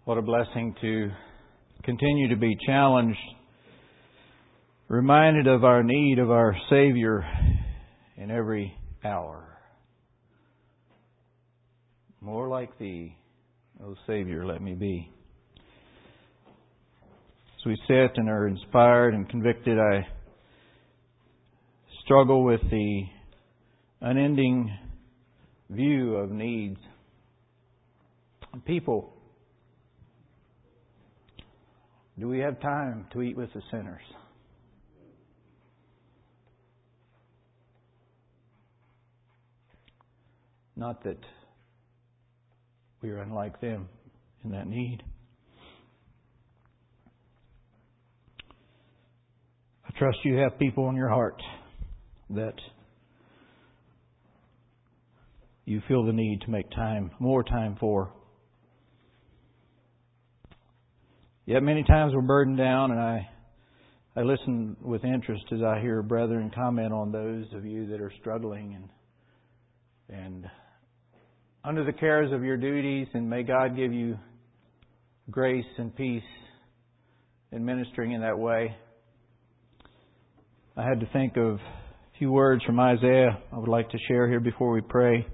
What a blessing to continue to be challenged, reminded of our need of our Savior in every hour. More like Thee, O Savior, let me be. As we sit and are inspired and convicted, I struggle with the unending view of needs. People, do we have time to eat with the sinners? Not that we are unlike them in that need. I trust you have people in your heart that you feel the need to make time, more time for. Yet many times we're burdened down, and I listen with interest as I hear brethren comment on those of you that are struggling and under the cares of your duties, and may God give you grace and peace in ministering in that way. I had to think of a few words from Isaiah I would like to share here before we pray.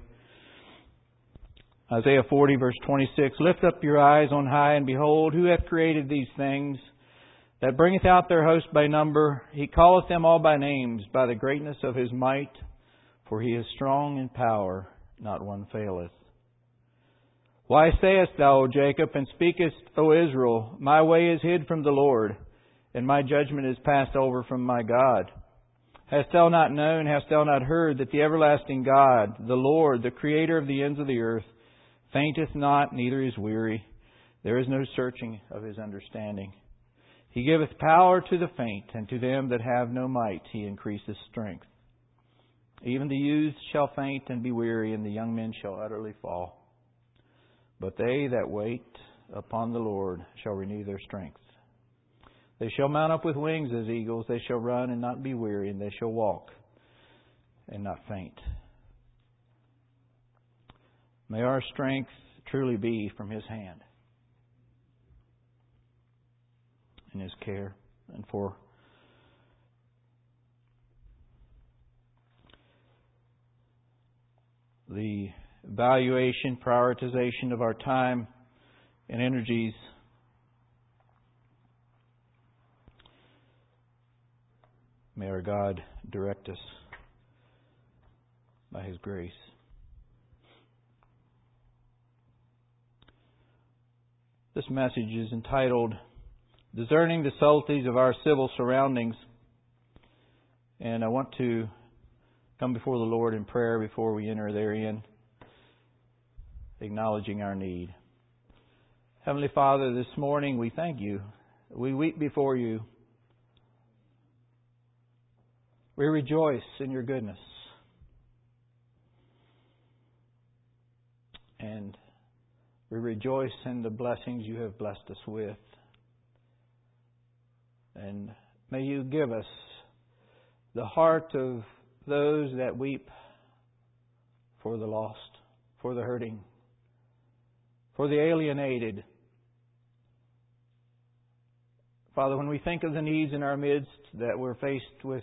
Isaiah 40, verse 26, Lift up your eyes on high, and behold, who hath created these things, that bringeth out their host by number? He calleth them all by names, by the greatness of His might, for He is strong in power, not one faileth. Why sayest thou, O Jacob, and speakest, O Israel, My way is hid from the Lord, and my judgment is passed over from my God? Hast thou not known, hast thou not heard, that the everlasting God, the Lord, the Creator of the ends of the earth, fainteth not, neither is weary. There is no searching of His understanding. He giveth power to the faint, and to them that have no might He increaseth strength. Even the youths shall faint and be weary, and the young men shall utterly fall. But they that wait upon the Lord shall renew their strength. They shall mount up with wings as eagles. They shall run and not be weary, and they shall walk and not faint. May our strength truly be from His hand, in His care, and for the evaluation, prioritization of our time and energies. May our God direct us by His grace. This message is entitled, Discerning the Subtleties of Our Civil Surroundings. And I want to come before the Lord in prayer before we enter therein, acknowledging our need. Heavenly Father, this morning we thank You. We weep before You. We rejoice in Your goodness. And we rejoice in the blessings You have blessed us with. And may You give us the heart of those that weep for the lost, for the hurting, for the alienated. Father, when we think of the needs in our midst that we're faced with,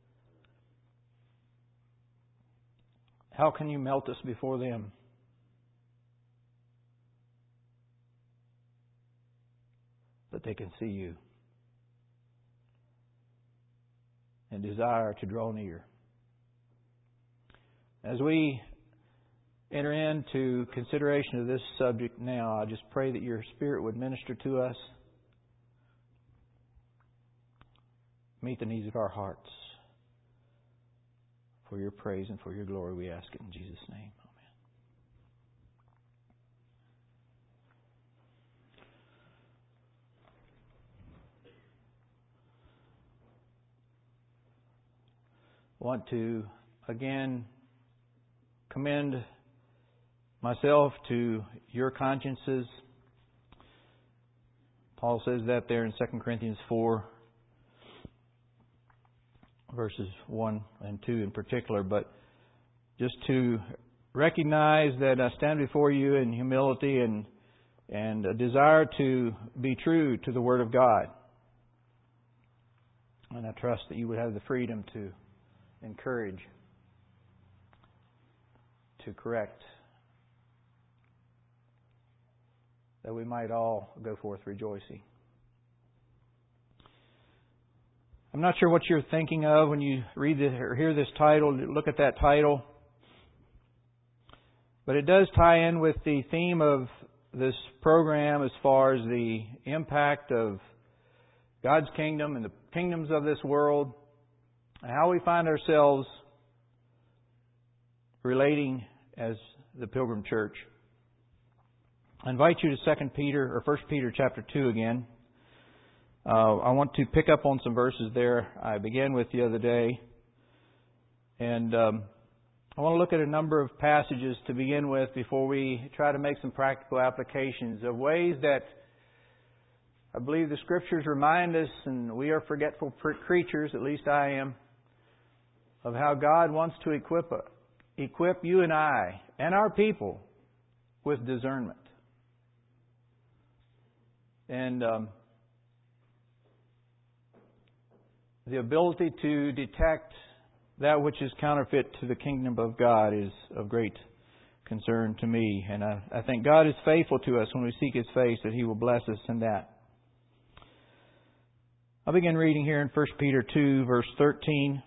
how can You melt us before them? That they can see You and desire to draw near. As we enter into consideration of this subject now, I just pray that Your Spirit would minister to us, meet the needs of our hearts. For Your praise and for Your glory, we ask it in Jesus' name. I want to again commend myself to your consciences. Paul says that there in 2 Corinthians 4, verses 1 and 2 in particular. But just to recognize that I stand before you in humility and and a desire to be true to the Word of God. And I trust that you would have the freedom to encourage, to correct, that we might all go forth rejoicing. I'm not sure what you're thinking of when you read this or hear this title, look at that title. But it does tie in with the theme of this program as far as the impact of God's kingdom and the kingdoms of this world, and how we find ourselves relating as the Pilgrim Church. I invite you to 2 Peter or 1 Peter chapter 2 again. I want to pick up on some verses there I began with the other day. And I want to look at a number of passages to begin with before we try to make some practical applications of ways that I believe the Scriptures remind us, and we are forgetful creatures, at least I am, of how God wants to equip you and I and our people with discernment. And the ability to detect that which is counterfeit to the kingdom of God is of great concern to me. And I think God is faithful to us when we seek His face, that He will bless us in that. I'll begin reading here in 1 Peter 2, verse 13.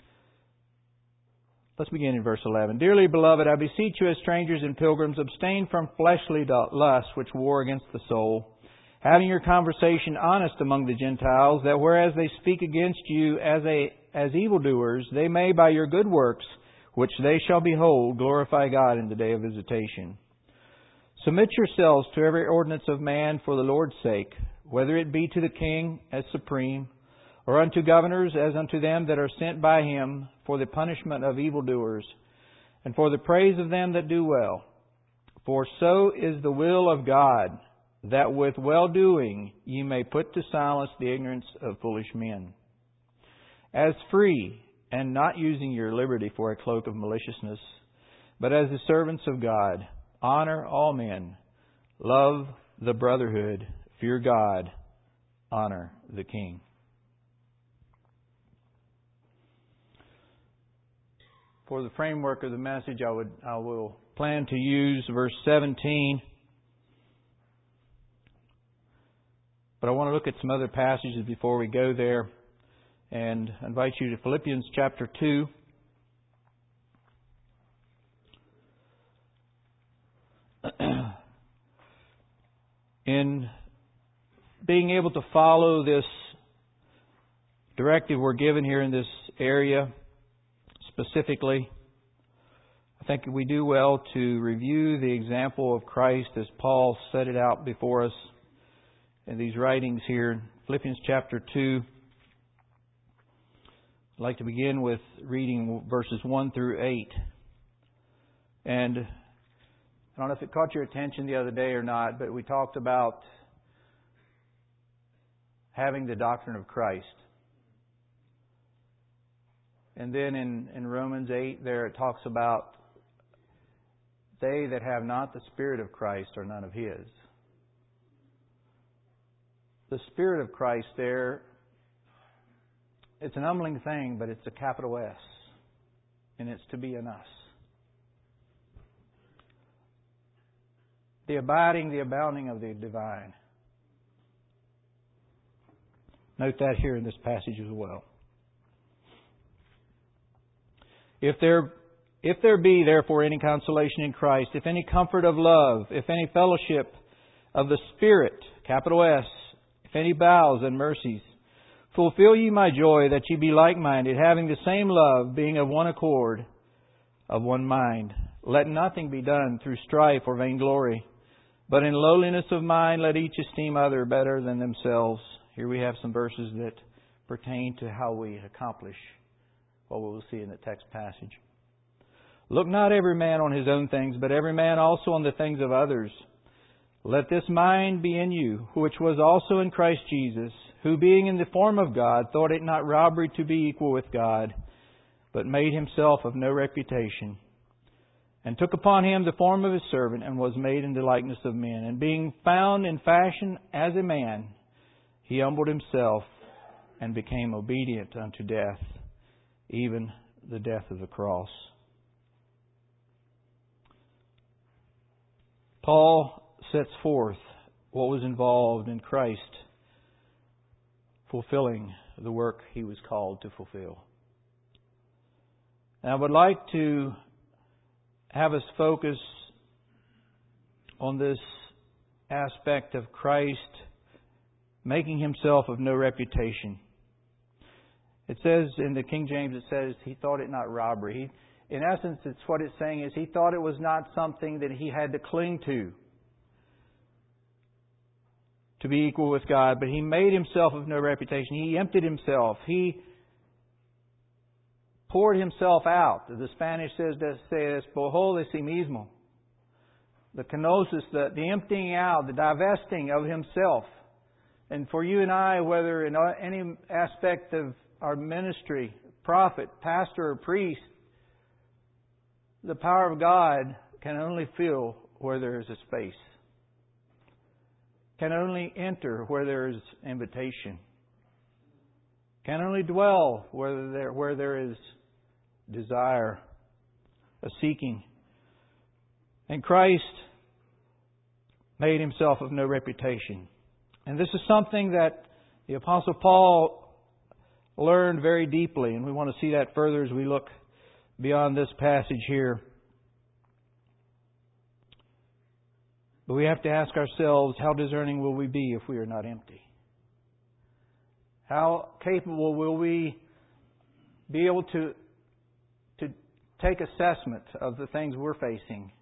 Let's begin in verse 11. Dearly beloved, I beseech you as strangers and pilgrims, abstain from fleshly lusts which war against the soul, having your conversation honest among the Gentiles, that whereas they speak against you as evildoers, they may by your good works, which they shall behold, glorify God in the day of visitation. Submit yourselves to every ordinance of man for the Lord's sake, whether it be to the king as supreme, or unto governors as unto them that are sent by him, for the punishment of evildoers, and for the praise of them that do well. For so is the will of God, that with well-doing ye may put to silence the ignorance of foolish men. As free, and not using your liberty for a cloak of maliciousness, but as the servants of God, honor all men, love the brotherhood, fear God, honor the king. For the framework of the message, I will plan to use verse 17. But I want to look at some other passages before we go there, and invite you to Philippians chapter 2. In being able to follow this directive we're given here in this area specifically, I think we do well to review the example of Christ as Paul set it out before us in these writings here. Philippians chapter 2. I'd like to begin with reading verses 1 through 8. And I don't know if it caught your attention the other day or not, but we talked about having the doctrine of Christ. And then in Romans 8 there it talks about they that have not the Spirit of Christ are none of His. The Spirit of Christ there, it's an humbling thing, but it's a capital S. And it's to be in us. The abiding, the abounding of the divine. Note that here in this passage as well. If there be therefore any consolation in Christ, if any comfort of love, if any fellowship of the Spirit, capital S, if any bowels and mercies, fulfill ye my joy, that ye be like-minded, having the same love, being of one accord, of one mind. Let nothing be done through strife or vainglory, but in lowliness of mind let each esteem other better than themselves. Here we have some verses that pertain to how we accomplish what we will see in the text passage. Look not every man on his own things, but every man also on the things of others. Let this mind be in you, which was also in Christ Jesus, who being in the form of God, thought it not robbery to be equal with God, but made himself of no reputation, and took upon him the form of his servant, and was made in the likeness of men. And being found in fashion as a man, he humbled himself and became obedient unto death, even the death of the cross. Paul sets forth what was involved in Christ fulfilling the work He was called to fulfill. And I would like to have us focus on this aspect of Christ making Himself of no reputation. It says in the King James, it says, He thought it not robbery. In essence, it's what it's saying is He thought it was not something that He had to cling to be equal with God, but He made Himself of no reputation. He emptied Himself. He poured Himself out. The Spanish says bojó de sí mismo. The kenosis, the emptying out, the divesting of Himself. And for you and I, whether in any aspect of our ministry, prophet, pastor, or priest, the power of God can only fill where there is a space. Can only enter where there is invitation. Can only dwell where there is desire, a seeking. And Christ made Himself of no reputation. And this is something that the Apostle Paul learned very deeply, and we want to see that further as we look beyond this passage here. But we have to ask ourselves, how discerning will we be if we are not empty? How capable will we be able to take assessment of the things we're facing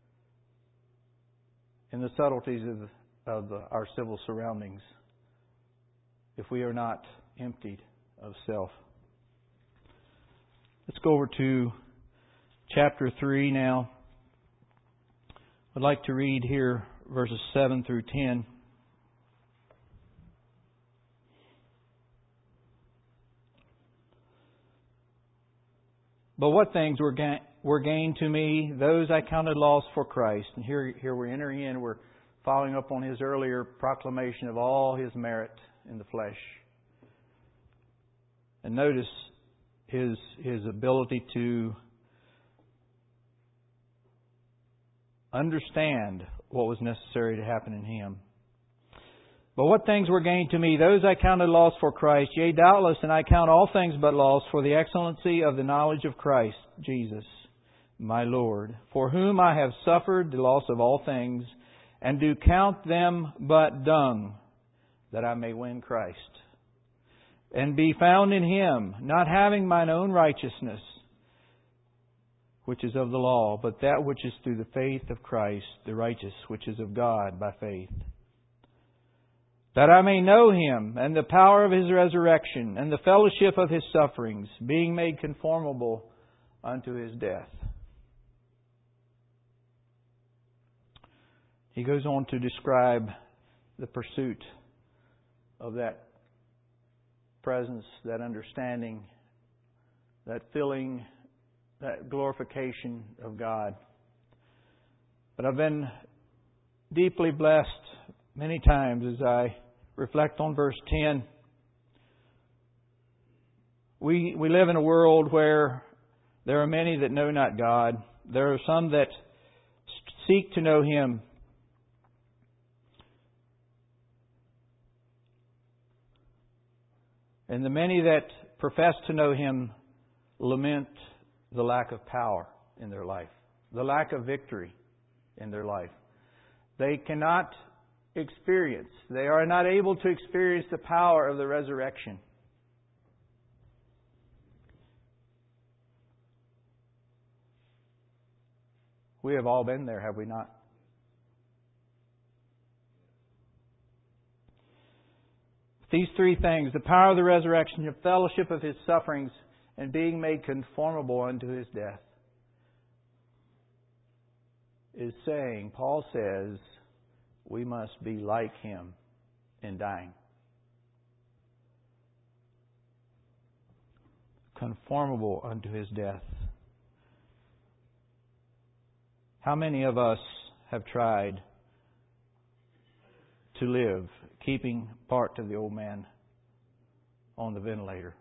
in the subtleties of our civil surroundings if we are not emptied of self? Let's go over to chapter 3 now. I'd like to read here verses 7 through 10. But what things were gained to me, those I counted loss for Christ. And here we're entering in, we're following up on his earlier proclamation of all His merit in the flesh. And notice his ability to understand what was necessary to happen in Him. But what things were gained to me, those I counted loss for Christ. Yea, doubtless, and I count all things but loss for the excellency of the knowledge of Christ Jesus, my Lord, for whom I have suffered the loss of all things, and do count them but dung, that I may win Christ, and be found in Him, not having mine own righteousness, which is of the law, but that which is through the faith of Christ, the righteous, which is of God by faith. That I may know Him, and the power of His resurrection, and the fellowship of His sufferings, being made conformable unto His death. He goes on to describe the pursuit of that presence, that understanding, that filling, that glorification of God. But I've been deeply blessed many times as I reflect on verse 10. We live in a world where there are many that know not God. There are some that seek to know Him. And the many that profess to know Him lament the lack of power in their life, the lack of victory in their life. They cannot experience, they are not able to experience the power of the resurrection. We have all been there, have we not? These three things, the power of the resurrection, the fellowship of His sufferings, and being made conformable unto His death, is saying, Paul says, we must be like Him in dying. Conformable unto His death. How many of us have tried to live keeping part of the old man on the ventilator?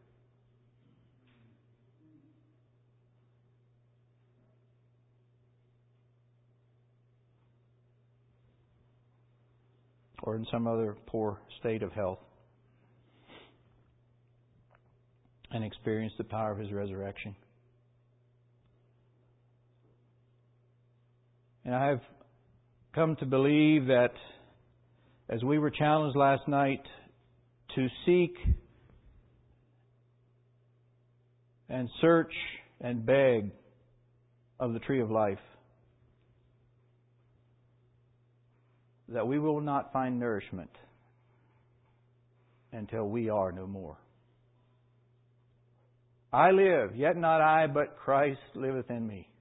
Or in some other poor state of health, and experience the power of His resurrection? And I have come to believe that as we were challenged last night to seek and search and beg of the tree of life, that we will not find nourishment until we are no more. I live, yet not I, but Christ liveth in me.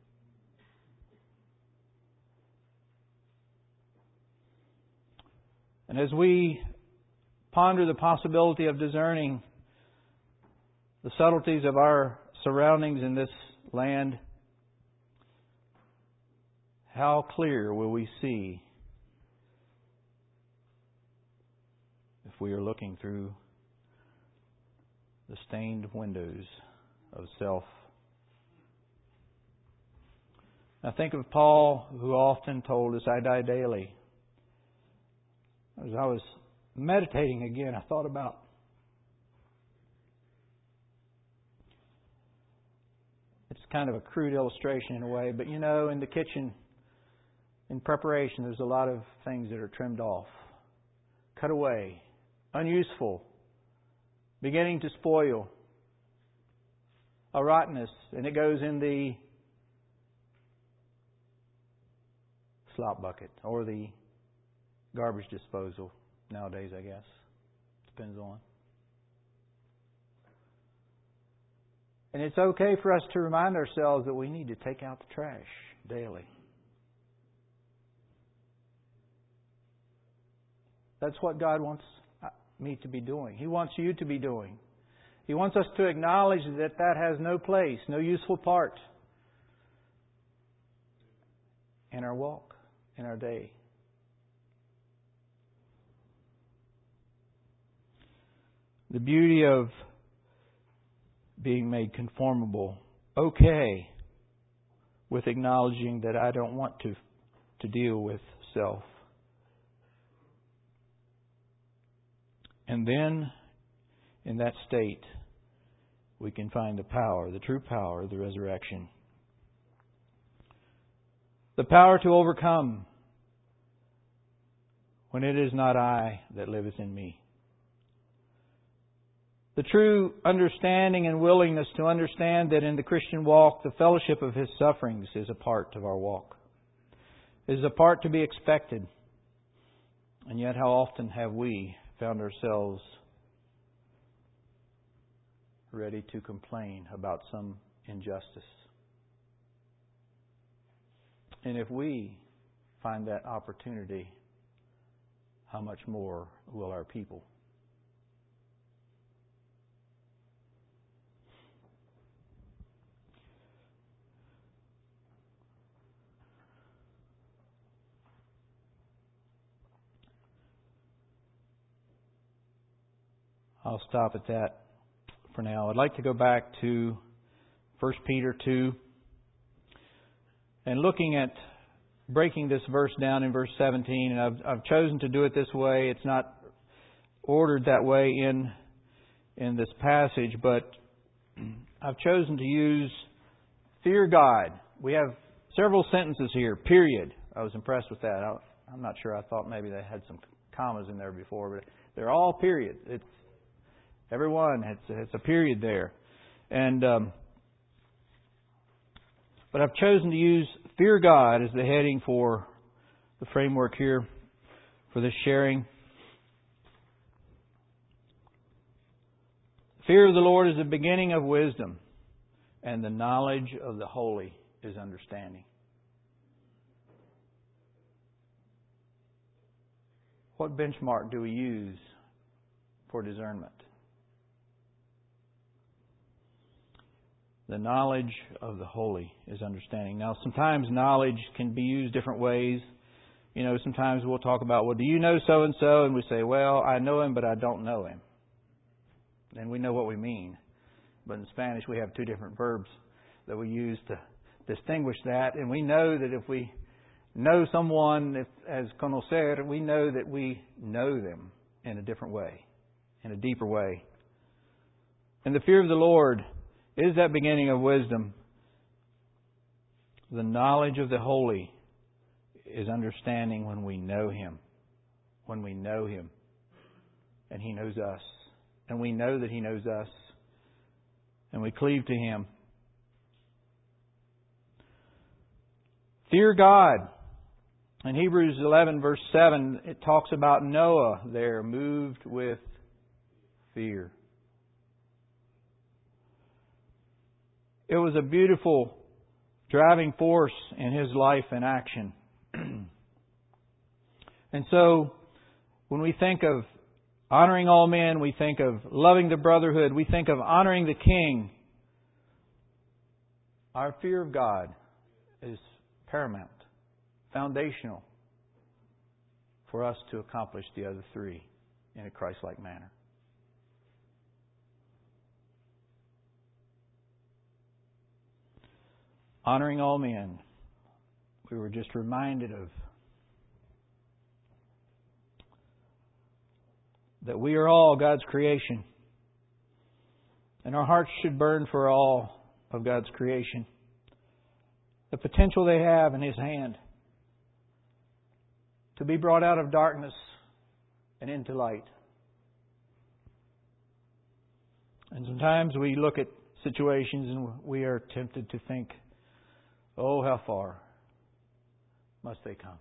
And as we ponder the possibility of discerning the subtleties of our surroundings in this land, how clear will we see if we are looking through the stained windows of self? I think of Paul, who often told us, I die daily. As I was meditating again, I thought about it's kind of a crude illustration in a way, but in the kitchen, in preparation, there's a lot of things that are trimmed off, cut away, unuseful, beginning to spoil, a rottenness, and it goes in the slop bucket or the garbage disposal nowadays, I guess. Depends on. And it's okay for us to remind ourselves that we need to take out the trash daily. That's what God wants me to be doing. He wants you to be doing. He wants us to acknowledge that has no place, no useful part in our walk, in our day. The beauty of being made conformable, okay, with acknowledging that I don't want to deal with self. And then, in that state, we can find the power, the true power of the resurrection. The power to overcome when it is not I that liveth in me. The true understanding and willingness to understand that in the Christian walk, the fellowship of His sufferings is a part of our walk. It is a part to be expected. And yet how often have we found ourselves ready to complain about some injustice? And if we find that opportunity, how much more will our people? I'll stop at that for now. I'd like to go back to 1 Peter 2 and looking at breaking this verse down in verse 17. And I've chosen to do it this way. It's not ordered that way in this passage, but I've chosen to use fear God. We have several sentences here, period. I was impressed with that. I'm not sure. I thought maybe they had some commas in there before, but they're all period. It's everyone, it's a period there. And but I've chosen to use fear God as the heading for the framework here for this sharing. Fear of the Lord is the beginning of wisdom, and the knowledge of the holy is understanding. What benchmark do we use for discernment? The knowledge of the holy is understanding. Now, sometimes knowledge can be used different ways. You know, sometimes we'll talk about, well, do you know so-and-so? And we say, well, I know him, but I don't know him. And we know what we mean. But in Spanish, we have two different verbs that we use to distinguish that. And we know that if we know someone as conocer, we know that we know them in a different way, in a deeper way. And the fear of the Lord is that beginning of wisdom. The knowledge of the holy is understanding when we know Him. When we know Him. And He knows us. And we know that He knows us. And we cleave to Him. Fear God. In Hebrews 11 verse 7, it talks about Noah there, moved with fear. It was a beautiful driving force in his life and action. And so, when we think of honoring all men, we think of loving the brotherhood, we think of honoring the King. Our fear of God is paramount, foundational for us to accomplish the other three in a Christ-like manner. Honoring all men. We were just reminded of that we are all God's creation. And our hearts should burn for all of God's creation. The potential they have in His hand to be brought out of darkness and into light. And sometimes we look at situations and we are tempted to think, oh, how far must they come?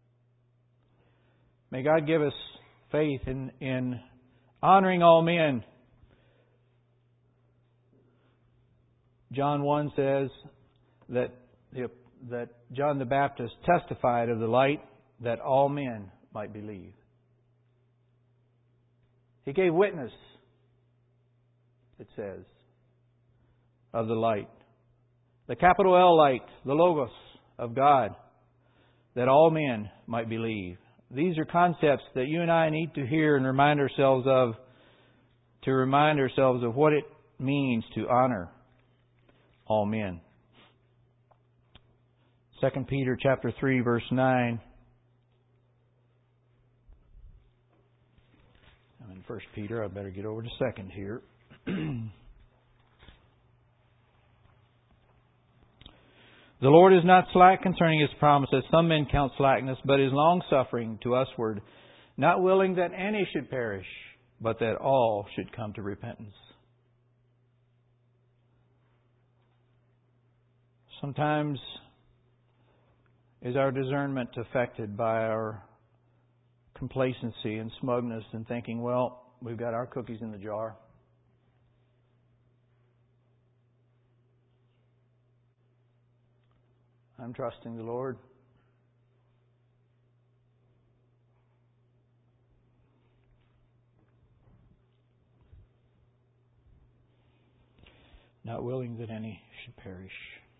May God give us faith in honoring all men. John 1 says that John the Baptist testified of the light that all men might believe. He gave witness, it says, of the light. The capital L light, the Logos of God, that all men might believe. These are concepts that you and I need to hear and remind ourselves of, to remind ourselves of what it means to honor all men. 2 Peter chapter 3, verse 9. I'm in 1 Peter. I better get over to 2 here. The Lord is not slack concerning His promise, as some men count slackness, but is long-suffering to usward, not willing that any should perish, but that all should come to repentance. Sometimes is our discernment affected by our complacency and smugness and thinking, well, we've got our cookies in the jar. I'm trusting the Lord. Not willing that any should perish.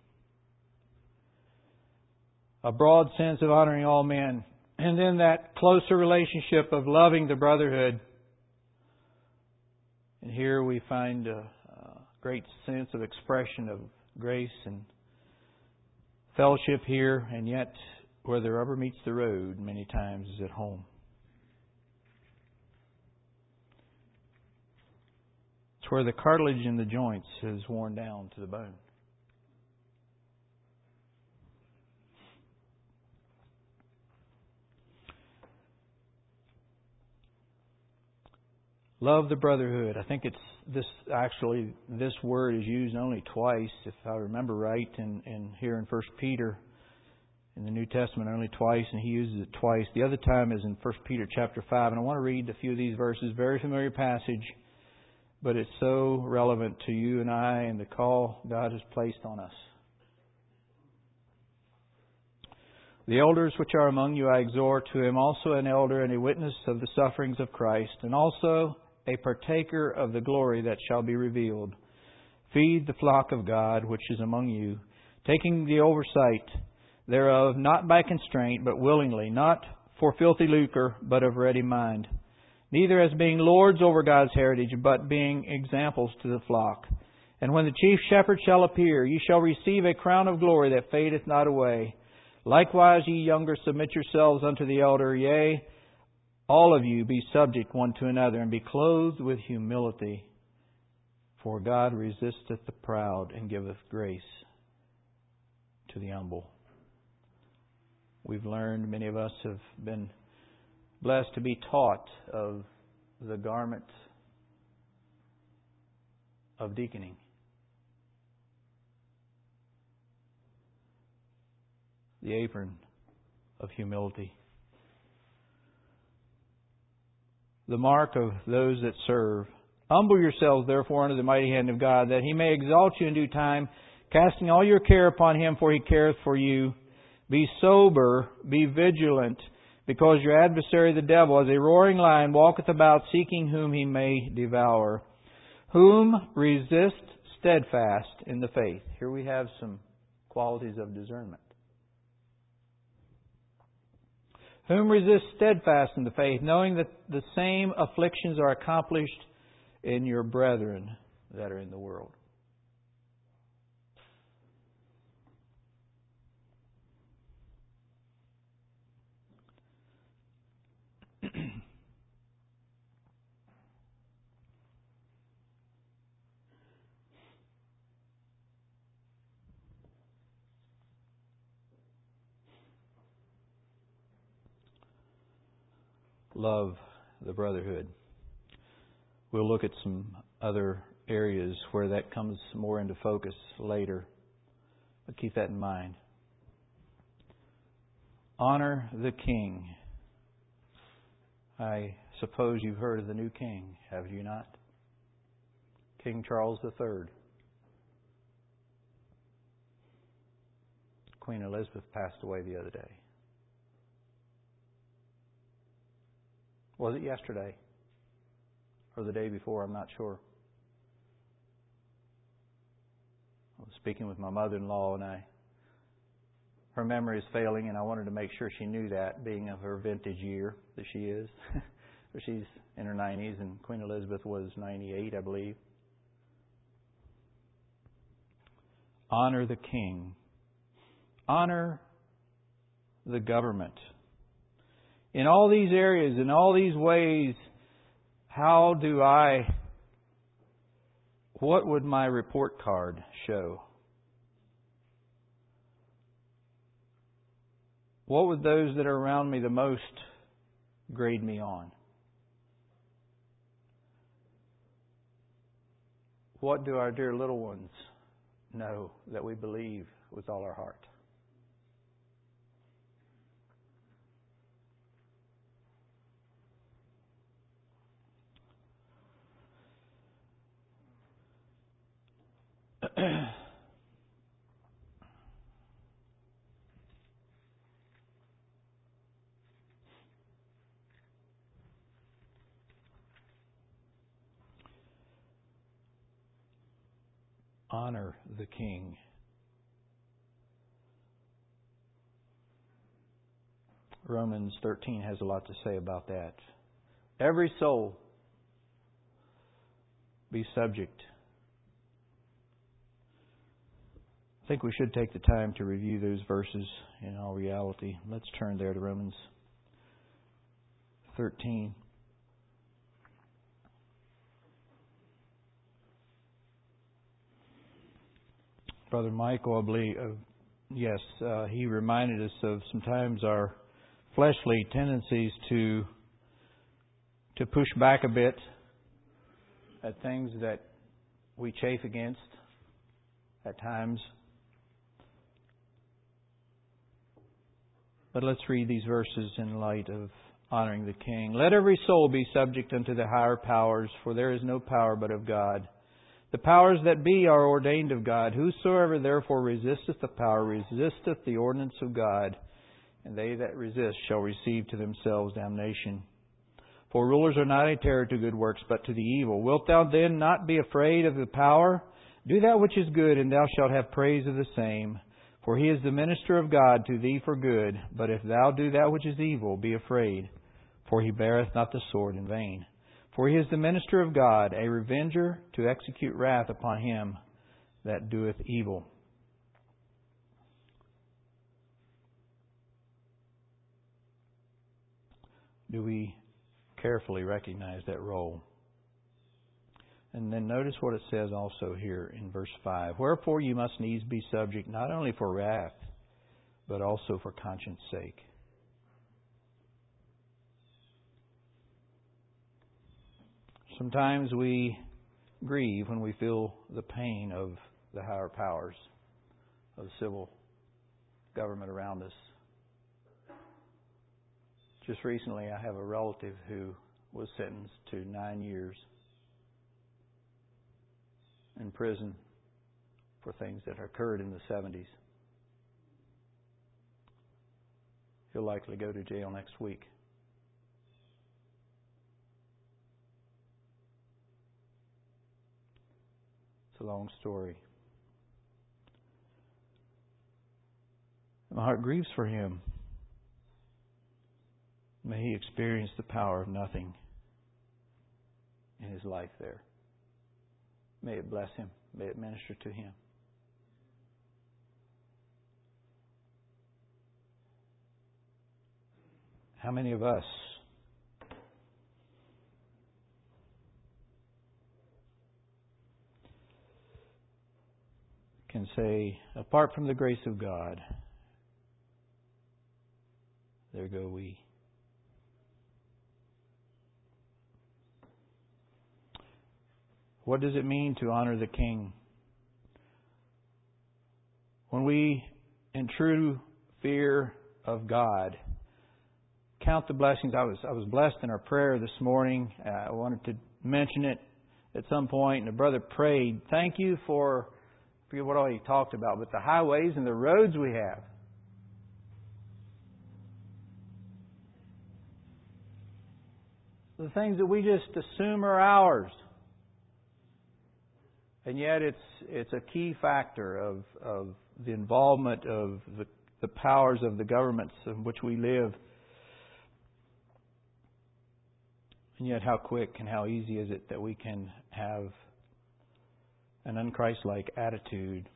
A broad sense of honoring all men. And then that closer relationship of loving the brotherhood. And here we find a great sense of expression of grace and fellowship here, and yet where the rubber meets the road many times is at home. It's where the cartilage in the joints is worn down to the bone. Love the brotherhood. I think this word is used only twice, if I remember right, in here in 1 Peter in the New Testament, only twice, and he uses it twice. The other time is in 1 Peter chapter 5, and I want to read a few of these verses. Very familiar passage, but it's so relevant to you and I and the call God has placed on us. The elders which are among you I exhort, to him also an elder and a witness of the sufferings of Christ, and also a partaker of the glory that shall be revealed. Feed the flock of God which is among you, taking the oversight thereof, not by constraint, but willingly, not for filthy lucre, but of ready mind. Neither as being lords over God's heritage, but being examples to the flock. And when the chief shepherd shall appear, ye shall receive a crown of glory that fadeth not away. Likewise, ye younger, submit yourselves unto the elder. Yea, all of you be subject one to another, and be clothed with humility. For God resisteth the proud, and giveth grace to the humble. We've learned, many of us have been blessed to be taught of the garment of deaconing. The apron of humility. The mark of those that serve. Humble yourselves, therefore, under the mighty hand of God, that He may exalt you in due time, casting all your care upon Him, for He careth for you. Be sober, be vigilant, because your adversary the devil, as a roaring lion, walketh about, seeking whom he may devour. Whom resist steadfast in the faith. Here we have some qualities of discernment. Whom resist steadfast in the faith, knowing that the same afflictions are accomplished in your brethren that are in the world. Love the brotherhood. We'll look at some other areas where that comes more into focus later. But keep that in mind. Honor the king. I suppose you've heard of the new king, have you not? King Charles III. Queen Elizabeth passed away the other day. Was it yesterday? Or the day before? I'm not sure. I was speaking with my mother-in-law, and her memory is failing, and I wanted to make sure she knew that, being of her vintage year that she is. She's in her 90s, and Queen Elizabeth was 98, I believe. Honor the king. Honor the government. In all these areas, in all these ways, what would my report card show? What would those that are around me the most grade me on? What do our dear little ones know that we believe with all our heart? Honor the king. Romans 13 has a lot to say about that. Every soul be subject. I think we should take the time to review those verses in all reality. Let's turn there to Romans 13. Brother Michael, I believe, he reminded us of sometimes our fleshly tendencies to push back a bit at things that we chafe against at times. But let's read these verses in light of honoring the King. Let every soul be subject unto the higher powers, for there is no power but of God. The powers that be are ordained of God. Whosoever therefore resisteth the power resisteth the ordinance of God, and they that resist shall receive to themselves damnation. For rulers are not a terror to good works, but to the evil. Wilt thou then not be afraid of the power? Do that which is good, and thou shalt have praise of the same. For he is the minister of God to thee for good. But if thou do that which is evil, be afraid, for he beareth not the sword in vain. For he is the minister of God, a revenger to execute wrath upon him that doeth evil. Do we carefully recognize that role? And then notice what it says also here in verse 5. Wherefore you must needs be subject not only for wrath, but also for conscience sake. Sometimes we grieve when we feel the pain of the higher powers of the civil government around us. Just recently, I have a relative who was sentenced to 9 years in prison for things that occurred in the 70s. He'll likely go to jail next week. It's a long story. My heart grieves for him. May he experience the power of nothing in his life there. May it bless him. May it minister to him. How many of us can say, apart from the grace of God, there go we? What does it mean to honor the King? When we, in true fear of God, count the blessings. I was blessed in our prayer this morning. I wanted to mention it at some point, and the brother prayed. Thank you for, I forget what all he talked about, but the highways and the roads we have. The things that we just assume are ours. And yet it's a key factor of the involvement of the powers of the governments in which we live. And yet how quick and how easy is it that we can have an unchristlike attitude.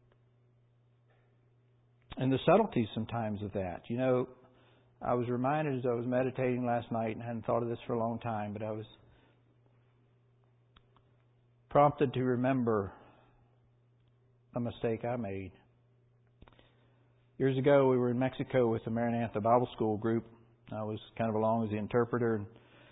And the subtleties sometimes of that. You know, I was reminded as I was meditating last night, and I hadn't thought of this for a long time, but I was prompted to remember a mistake I made. Years ago, we were in Mexico with the Maranatha Bible School group. I was kind of along as the interpreter.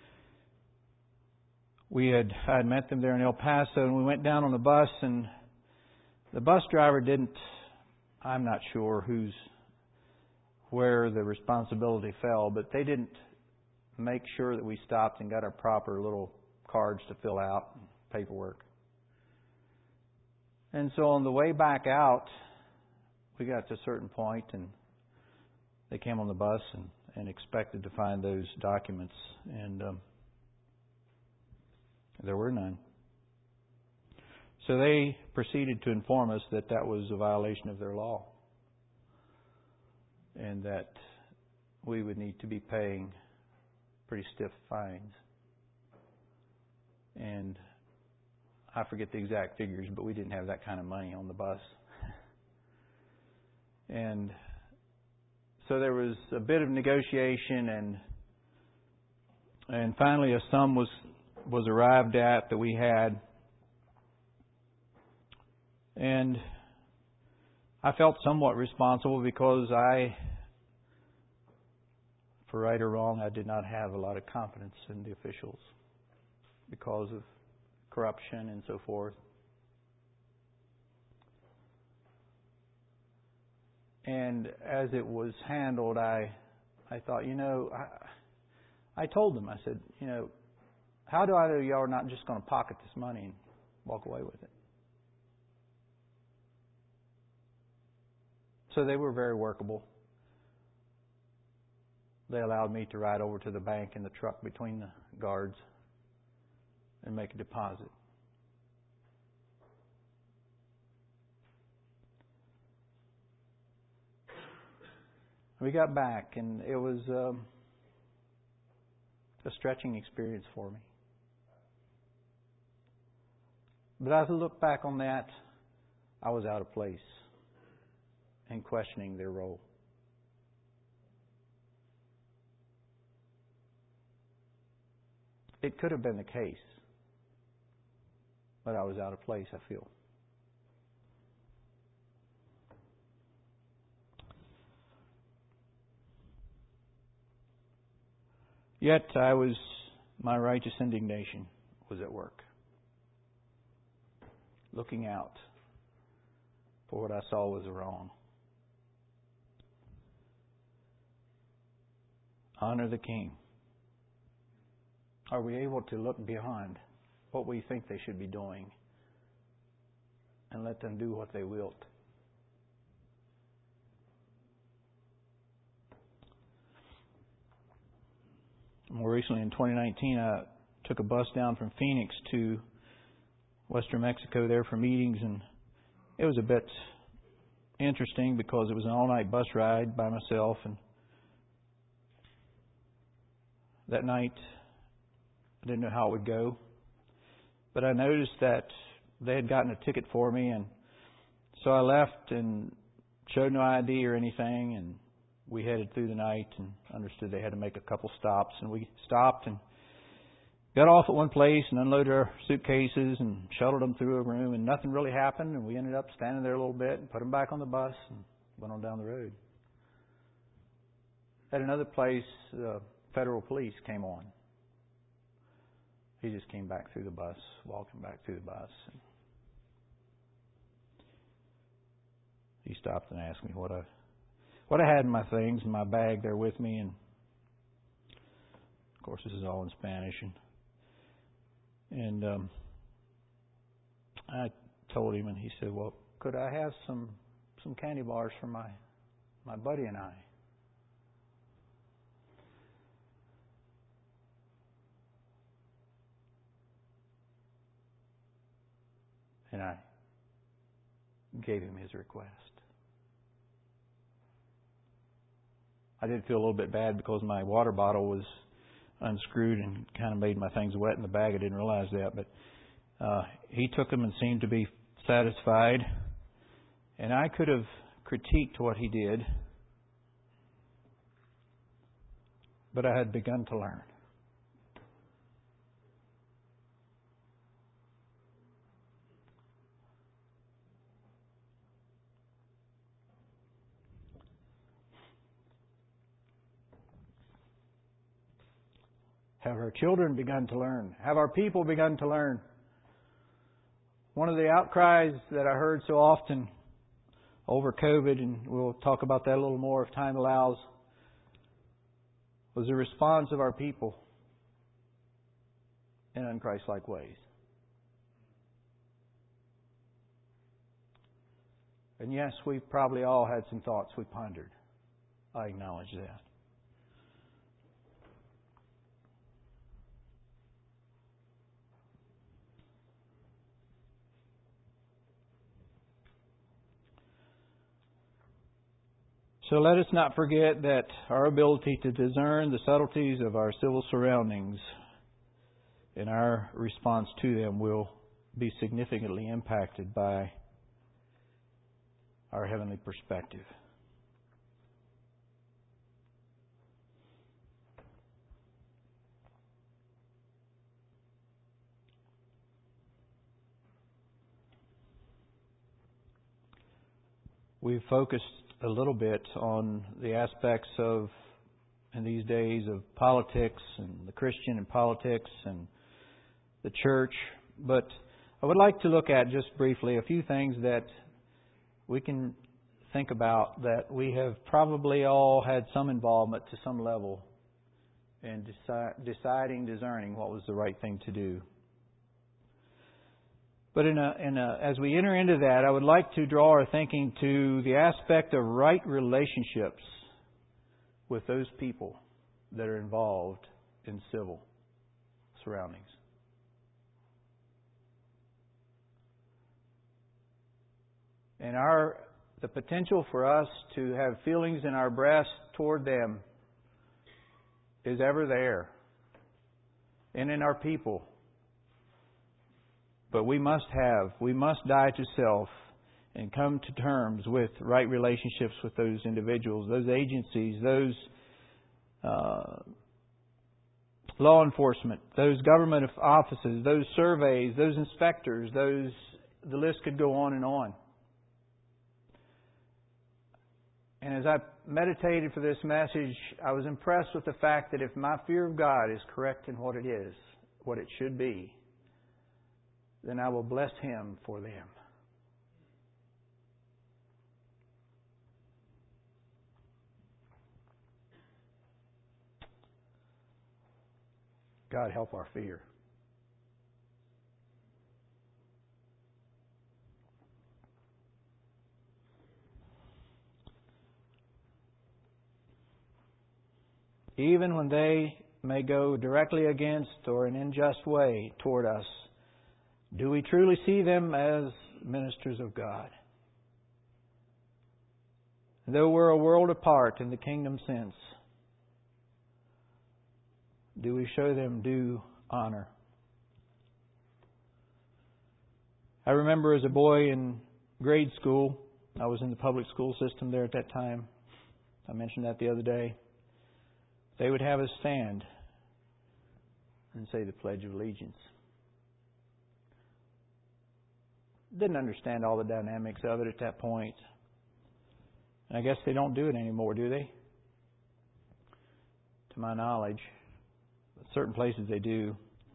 I had met them there in El Paso, and we went down on the bus, and the bus driver I'm not sure where the responsibility fell, but they didn't make sure that we stopped and got our proper little cards to fill out, and paperwork. And so on the way back out, we got to a certain point, and they came on the bus and expected to find those documents, and there were none. So they proceeded to inform us that was a violation of their law, and that we would need to be paying pretty stiff fines. And I forget the exact figures, but we didn't have that kind of money on the bus. And so there was a bit of negotiation, and finally a sum was arrived at that we had. And I felt somewhat responsible because for right or wrong, I did not have a lot of confidence in the officials because of corruption and so forth. And as it was handled, I thought, I told them, I said, how do I know y'all are not just going to pocket this money and walk away with it? So they were very workable. They allowed me to ride over to the bank in the truck between the guards and make a deposit. We got back, and it was a stretching experience for me. But as I look back on that, I was out of place in questioning their role. It could have been the case, but I was out of place, I feel. Yet my righteous indignation was at work, looking out for what I saw was wrong. Honor the King. Are we able to look beyond what we think they should be doing and let them do what they wilt? More recently, in 2019, I took a bus down from Phoenix to western Mexico there for meetings, and it was a bit interesting because it was an all-night bus ride by myself, and that night I didn't know how it would go, but I noticed that they had gotten a ticket for me, and so I left and showed no ID or anything, and we headed through the night and understood they had to make a couple stops, and we stopped and got off at one place and unloaded our suitcases and shuttled them through a room, and nothing really happened, and we ended up standing there a little bit and put them back on the bus and went on down the road. At another place, federal police came on. He just came back through the bus, walking back through the bus. And he stopped and asked me what I had in my things, in my bag there with me, and of course this is all in Spanish. And I told him, and he said, "Well, could I have some candy bars for my buddy and I?" And I gave him his request. I did feel a little bit bad because my water bottle was unscrewed and kind of made my things wet in the bag. I didn't realize that. But he took them and seemed to be satisfied. And I could have critiqued what he did, but I had begun to learn. Have our children begun to learn? Have our people begun to learn? One of the outcries that I heard so often over COVID, and we'll talk about that a little more if time allows, was the response of our people in unchristlike ways. And yes, we've probably all had some thoughts we pondered. I acknowledge that. So let us not forget that our ability to discern the subtleties of our civil surroundings and our response to them will be significantly impacted by our heavenly perspective. We've focused a little bit on the aspects of, in these days, of politics and the Christian and politics and the church. But I would like to look at just briefly a few things that we can think about that we have probably all had some involvement to some level in discerning what was the right thing to do. But as we enter into that, I would like to draw our thinking to the aspect of right relationships with those people that are involved in civil surroundings. And the potential for us to have feelings in our breast toward them is ever there, and in our people. But we must die to self and come to terms with right relationships with those individuals, those agencies, those law enforcement, those government offices, those surveys, those inspectors, the list could go on and on. And as I meditated for this message, I was impressed with the fact that if my fear of God is correct in what it is, what it should be, then I will bless Him for them. God help our fear. Even when they may go directly against or in an unjust way toward us, do we truly see them as ministers of God? Though we're a world apart in the kingdom sense, do we show them due honor? I remember as a boy in grade school, I was in the public school system there at that time. I mentioned that the other day. They would have us stand and say the Pledge of Allegiance. Didn't understand all the dynamics of it at that point. And I guess they don't do it anymore, do they? To my knowledge. Certain places they do.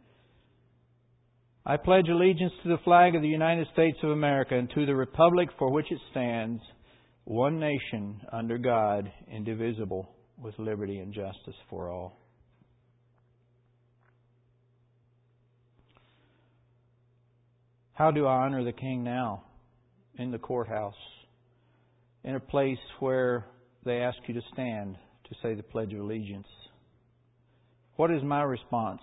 I pledge allegiance to the flag of the United States of America and to the republic for which it stands, one nation under God, indivisible, with liberty and justice for all. How do I honor the King now? In the courthouse, in a place where they ask you to stand to say the Pledge of Allegiance. What is my response?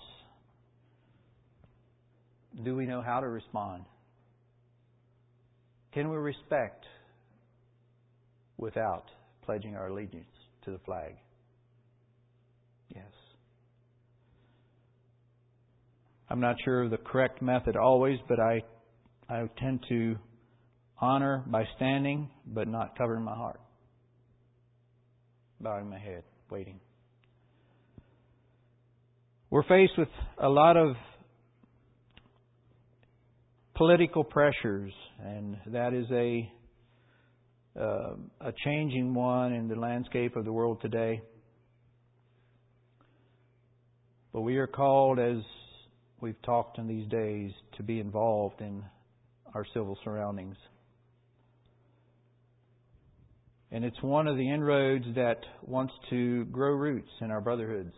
Do we know how to respond? Can we respect without pledging our allegiance to the flag? Yes. I'm not sure of the correct method always, but I tend to honor by standing, but not covering my heart. Bowing my head, waiting. We're faced with a lot of political pressures, and that is a changing one in the landscape of the world today. But we are called, as we've talked in these days, to be involved in our civil surroundings. And it's one of the inroads that wants to grow roots in our brotherhoods.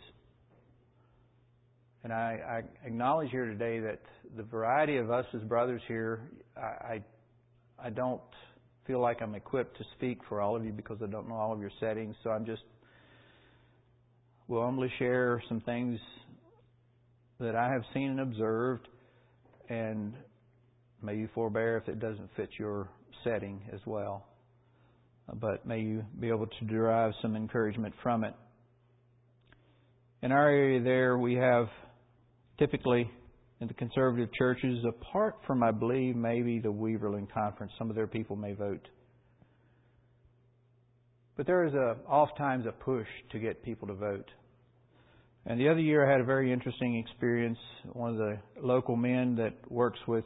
And I acknowledge here today that the variety of us as brothers here, I don't feel like I'm equipped to speak for all of you because I don't know all of your settings. So will humbly share some things that I have seen and observed, and may you forbear if it doesn't fit your setting as well. But may you be able to derive some encouragement from it. In our area there, we have typically in the conservative churches, apart from, I believe, maybe the Weaverland Conference, some of their people may vote. But there is oftentimes a push to get people to vote. And the other year I had a very interesting experience. One of the local men that works with,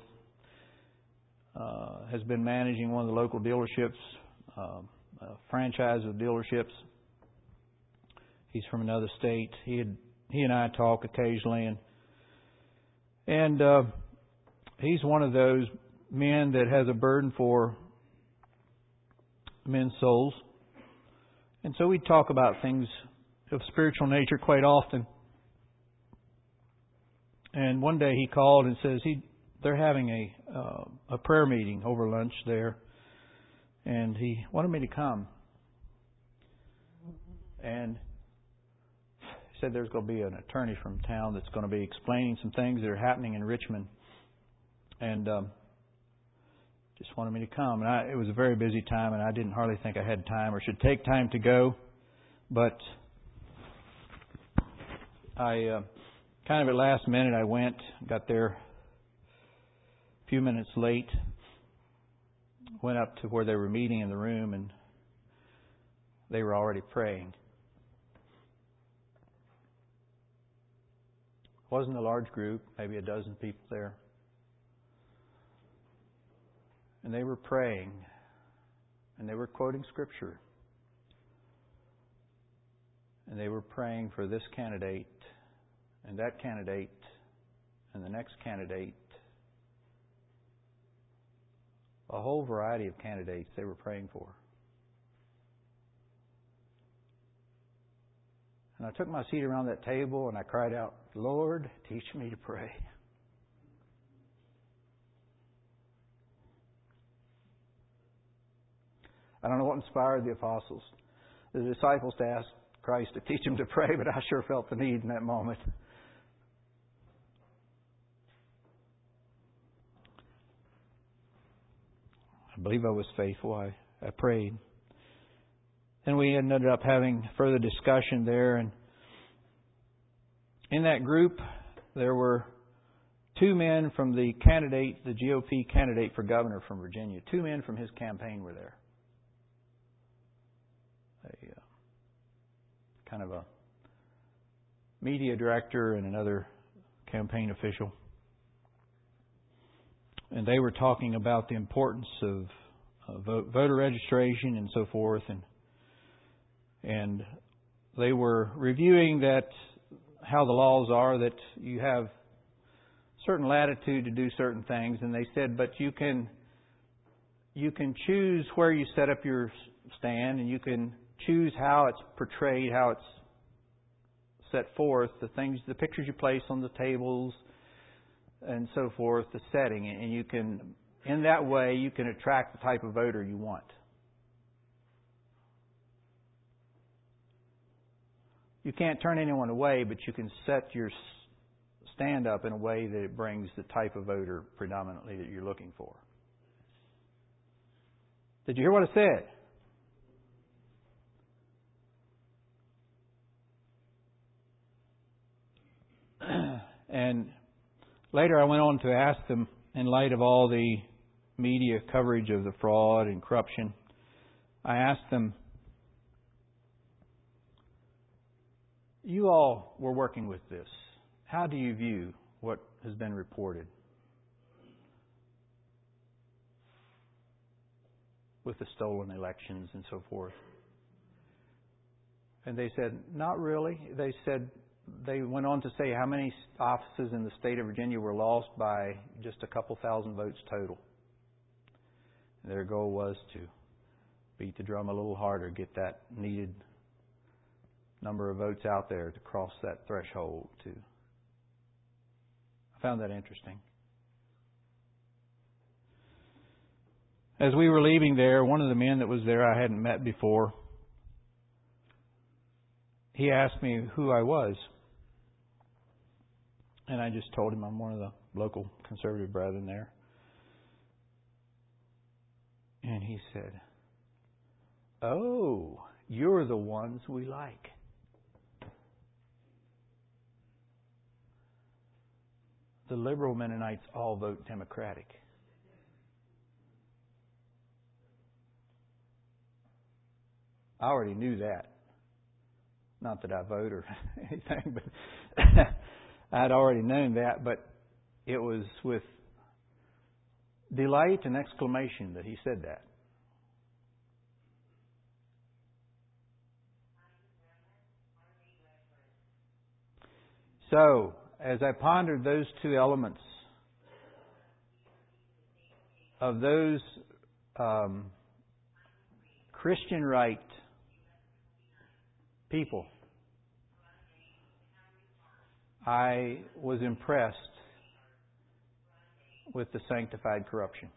has been managing one of the local dealerships, a franchise of dealerships. He's from another state. He and I talk occasionally, and he's one of those men that has a burden for men's souls. And so we talk about things of spiritual nature quite often. And one day he called and says they're having a prayer meeting over lunch there, and he wanted me to come. And he said there's going to be an attorney from town that's going to be explaining some things that are happening in Richmond. And just wanted me to come. And it was a very busy time, and I didn't hardly think I had time or should take time to go. But I kind of at last minute I went, got there a few minutes late, went up to where they were meeting in the room, and they were already praying. It wasn't a large group, maybe a dozen people there. And they were praying, and they were quoting Scripture. And they were praying for this candidate, and that candidate, and the next candidate. A whole variety of candidates they were praying for. And I took my seat around that table and I cried out, Lord, teach me to pray. I don't know what inspired the apostles, the disciples, to ask Christ to teach them to pray, but I sure felt the need in that moment. I believe I was faithful. I prayed. And we ended up having further discussion there. And in that group, there were two men from the GOP candidate for governor from Virginia. Two men from his campaign were there. Kind of a media director and another campaign official. And they were talking about the importance of voter registration and so forth. And they were reviewing how the laws are, that you have certain latitude to do certain things. And they said, but you can choose where you set up your stand, and you can choose how it's portrayed, how it's set forth, the pictures you place on the tables, and so forth, the setting. And in that way, you can attract the type of voter you want. You can't turn anyone away, but you can set your stand up in a way that it brings the type of voter predominantly that you're looking for. Did you hear what I said? And later I went on to ask them, in light of all the media coverage of the fraud and corruption, I asked them, you all were working with this. How do you view what has been reported with the stolen elections and so forth? And they said, not really. They went on to say how many offices in the state of Virginia were lost by just a couple thousand votes total. And their goal was to beat the drum a little harder, get that needed number of votes out there to cross that threshold. I found that interesting. As we were leaving there, one of the men that was there I hadn't met before, he asked me who I was. And I just told him I'm one of the local conservative brethren there. And he said, oh, you're the ones we like. The liberal Mennonites all vote Democratic. I already knew that. Not that I vote or anything, but I'd already known that. But it was with delight and exclamation that he said that. So, as I pondered those two elements of those Christian right people, I was impressed with the sanctified corruption.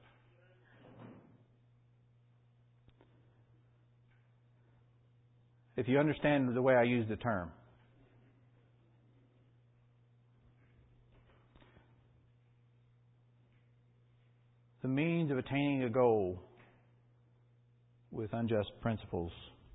If you understand the way I use the term. the means of attaining a goal with unjust principles.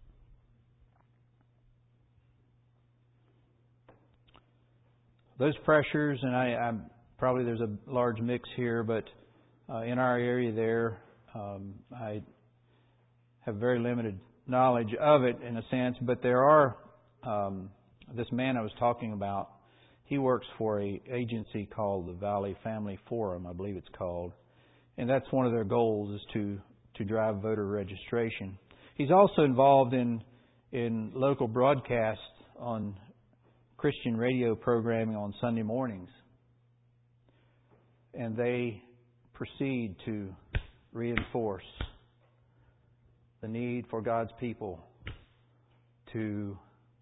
Those pressures, and I probably there's a large mix here, but in our area there, I have very limited knowledge of it in a sense, but there are, this man I was talking about, he works for a agency called the Valley Family Forum, I believe it's called, and that's one of their goals is to drive voter registration. He's also involved in local broadcasts on Christian radio programming on Sunday mornings. And they proceed to reinforce the need for God's people to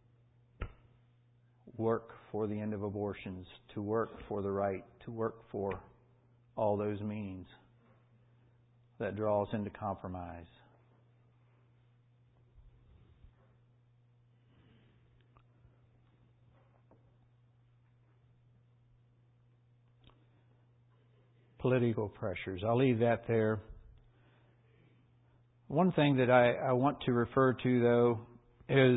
work for the end of abortions, to work for the right, to work for all those means that draw us into compromise. Political pressures. I'll leave that there. One thing that I want to refer to, though, is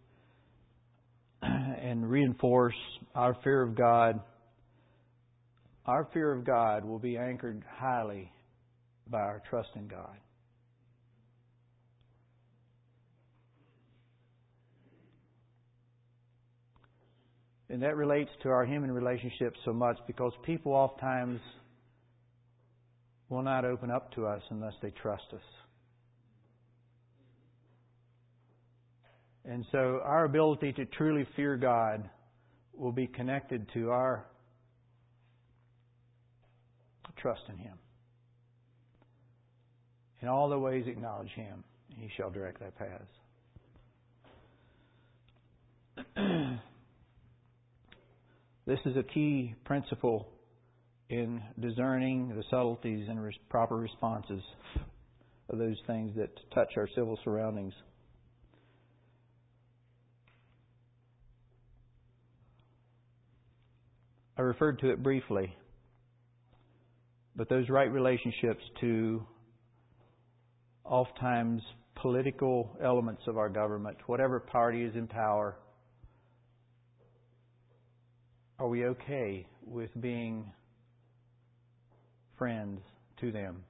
and reinforce our fear of God. Our fear of God will be anchored highly by our trust in God. And that relates to our human relationships so much because people oftentimes will not open up to us unless they trust us. And so our ability to truly fear God will be connected to our trust in Him. In all the ways acknowledge Him, and He shall direct thy paths. This is a key principle in discerning the subtleties and proper responses of those things that touch our civil surroundings. I referred to it briefly, but those right relationships to oftentimes political elements of our government, whatever party is in power, are we okay with being friends to them?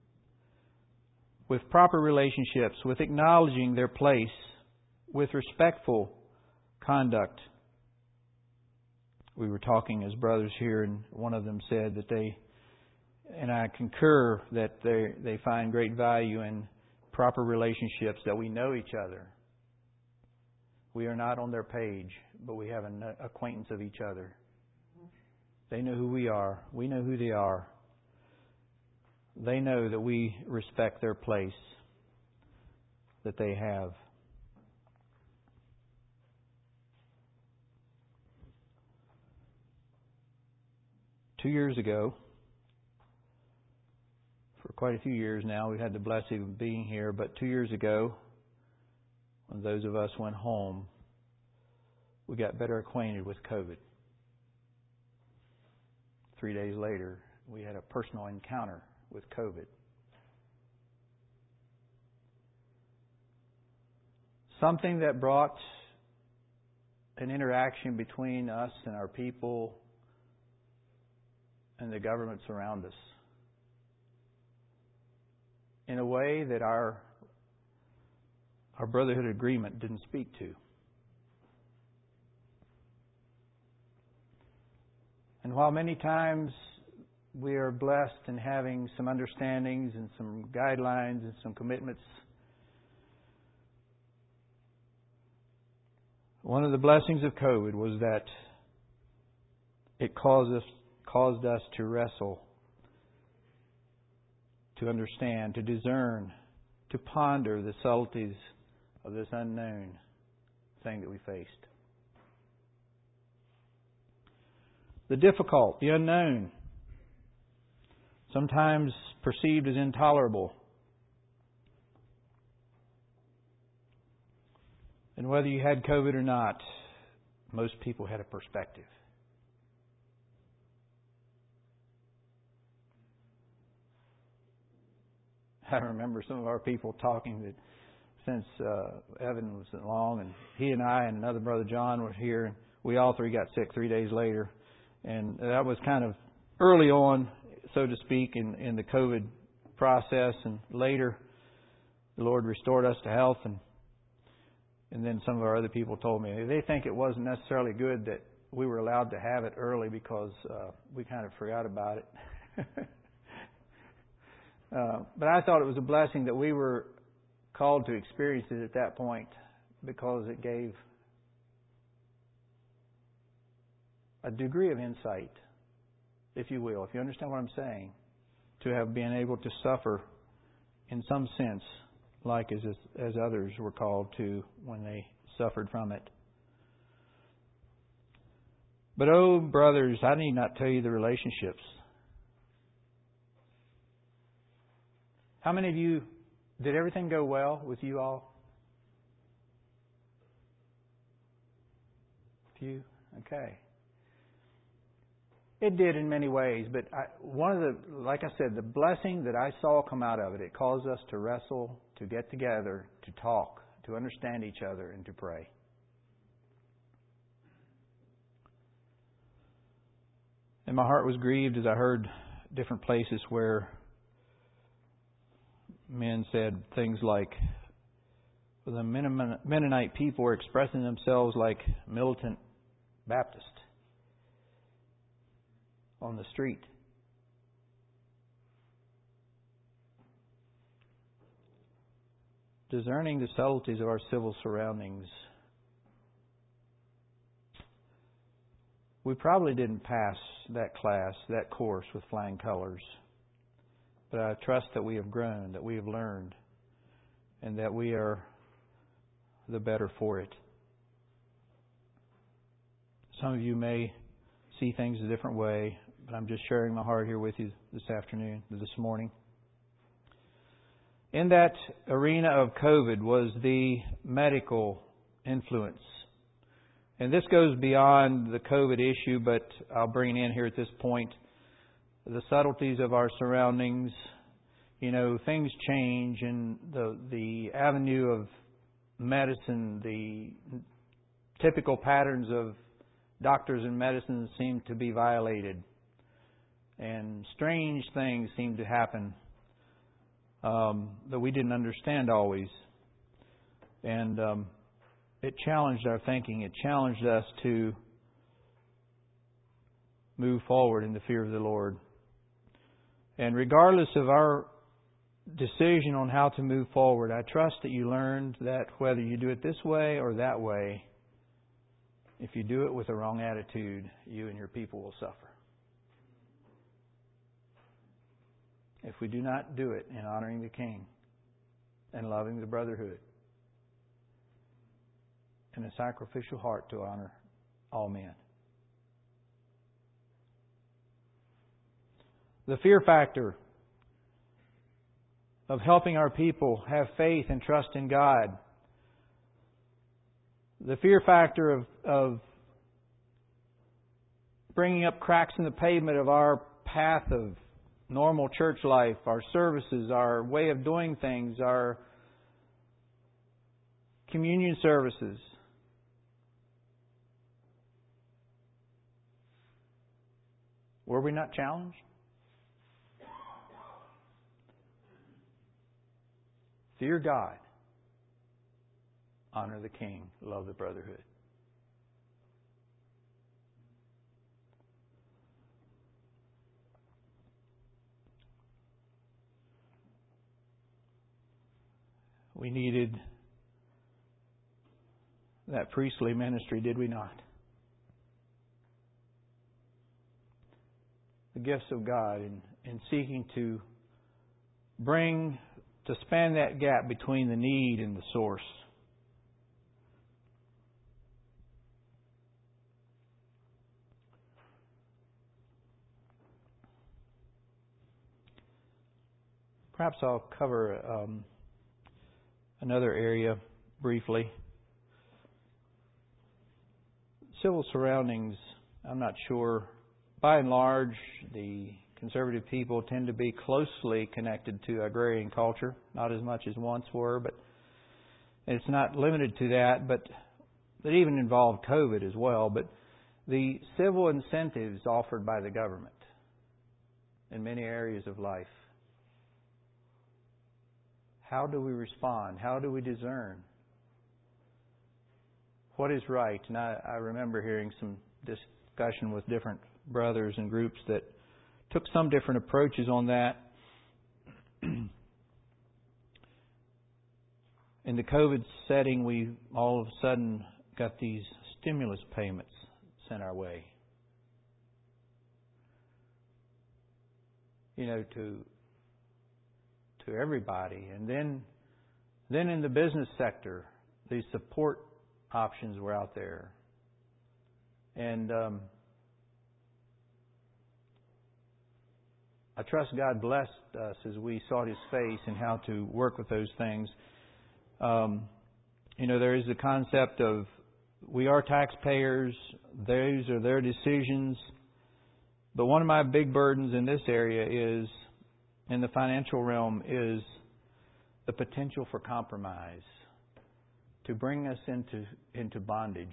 With proper relationships, with acknowledging their place, with respectful conduct. We were talking as brothers here, and one of them said that they, and I concur, that they find great value in proper relationships, that we know each other. We are not on their page, but we have an acquaintance of each other. They know who we are. We know who they are. They know that we respect their place that they have. Two years ago, for quite a few years now, we've had the blessing of being here, but 2 years ago, when those of us went home, we got better acquainted with COVID. 3 days later, we had a personal encounter with COVID. Something that brought an interaction between us and our people and the governments around us in a way that our brotherhood agreement didn't speak to. And while many times we are blessed in having some understandings and some guidelines and some commitments, one of the blessings of COVID was that it caused us to wrestle, to understand, to discern, to ponder the subtleties of this unknown thing that we faced. The difficult, the unknown, sometimes perceived as intolerable. And whether you had COVID or not, most people had a perspective. I remember some of our people talking that since Evan was along, and he and I and another brother John were here, and we all three got sick 3 days later. And that was kind of early on, so to speak, in the COVID process. And later, the Lord restored us to health. And then some of our other people told me they think it wasn't necessarily good that we were allowed to have it early because we kind of forgot about it. But I thought it was a blessing that we were called to experience it at that point, because it gave a degree of insight, if you will, if you understand what I'm saying, to have been able to suffer in some sense like as others were called to when they suffered from it. But oh, brothers, I need not tell you the relationships. How many of you, did everything go well with you all? A few? Okay. It did in many ways, but like I said, the blessing that I saw come out of it, it caused us to wrestle, to get together, to talk, to understand each other, and to pray. And my heart was grieved as I heard different places where men said things like, the Mennonite people were expressing themselves like militant Baptists on the street. Discerning the subtleties of our civil surroundings. We probably didn't pass that class, that course with flying colors. But I trust that we have grown, that we have learned, and that we are the better for it. Some of you may see things a different way, but I'm just sharing my heart here with you this morning. In that arena of COVID was the medical influence. And this goes beyond the COVID issue, but I'll bring it in here at this point. The subtleties of our surroundings. You know, things change, and the avenue of medicine, the typical patterns of doctors and medicine seem to be violated. And strange things seem to happen that we didn't understand always. And it challenged our thinking. It challenged us to move forward in the fear of the Lord. And regardless of our decision on how to move forward, I trust that you learned that whether you do it this way or that way, if you do it with the wrong attitude, you and your people will suffer. If we do not do it in honoring the King and loving the brotherhood and a sacrificial heart to honor all men. The fear factor of helping our people have faith and trust in God. The fear factor of bringing up cracks in the pavement of our path of normal church life, our services, our way of doing things, our communion services. Were we not challenged? Fear God. Honor the King. Love the brotherhood. We needed that priestly ministry, did we not? The gifts of God in seeking to span that gap between the need and the source. Perhaps I'll cover another area briefly. Civil surroundings, I'm not sure. By and large, the conservative people tend to be closely connected to agrarian culture, not as much as once were, but it's not limited to that, but it even involved COVID as well. But the civil incentives offered by the government in many areas of life. How do we respond? How do we discern what is right? And I remember hearing some discussion with different brothers and groups that took some different approaches on that. In the COVID setting, we all of a sudden got these stimulus payments sent our way. To everybody. And then in the business sector, these support options were out there. And I trust God blessed us as we sought His face and how to work with those things. There is the concept of we are taxpayers. Those are their decisions. But one of my big burdens in this area is, in the financial realm, is the potential for compromise to bring us into bondage.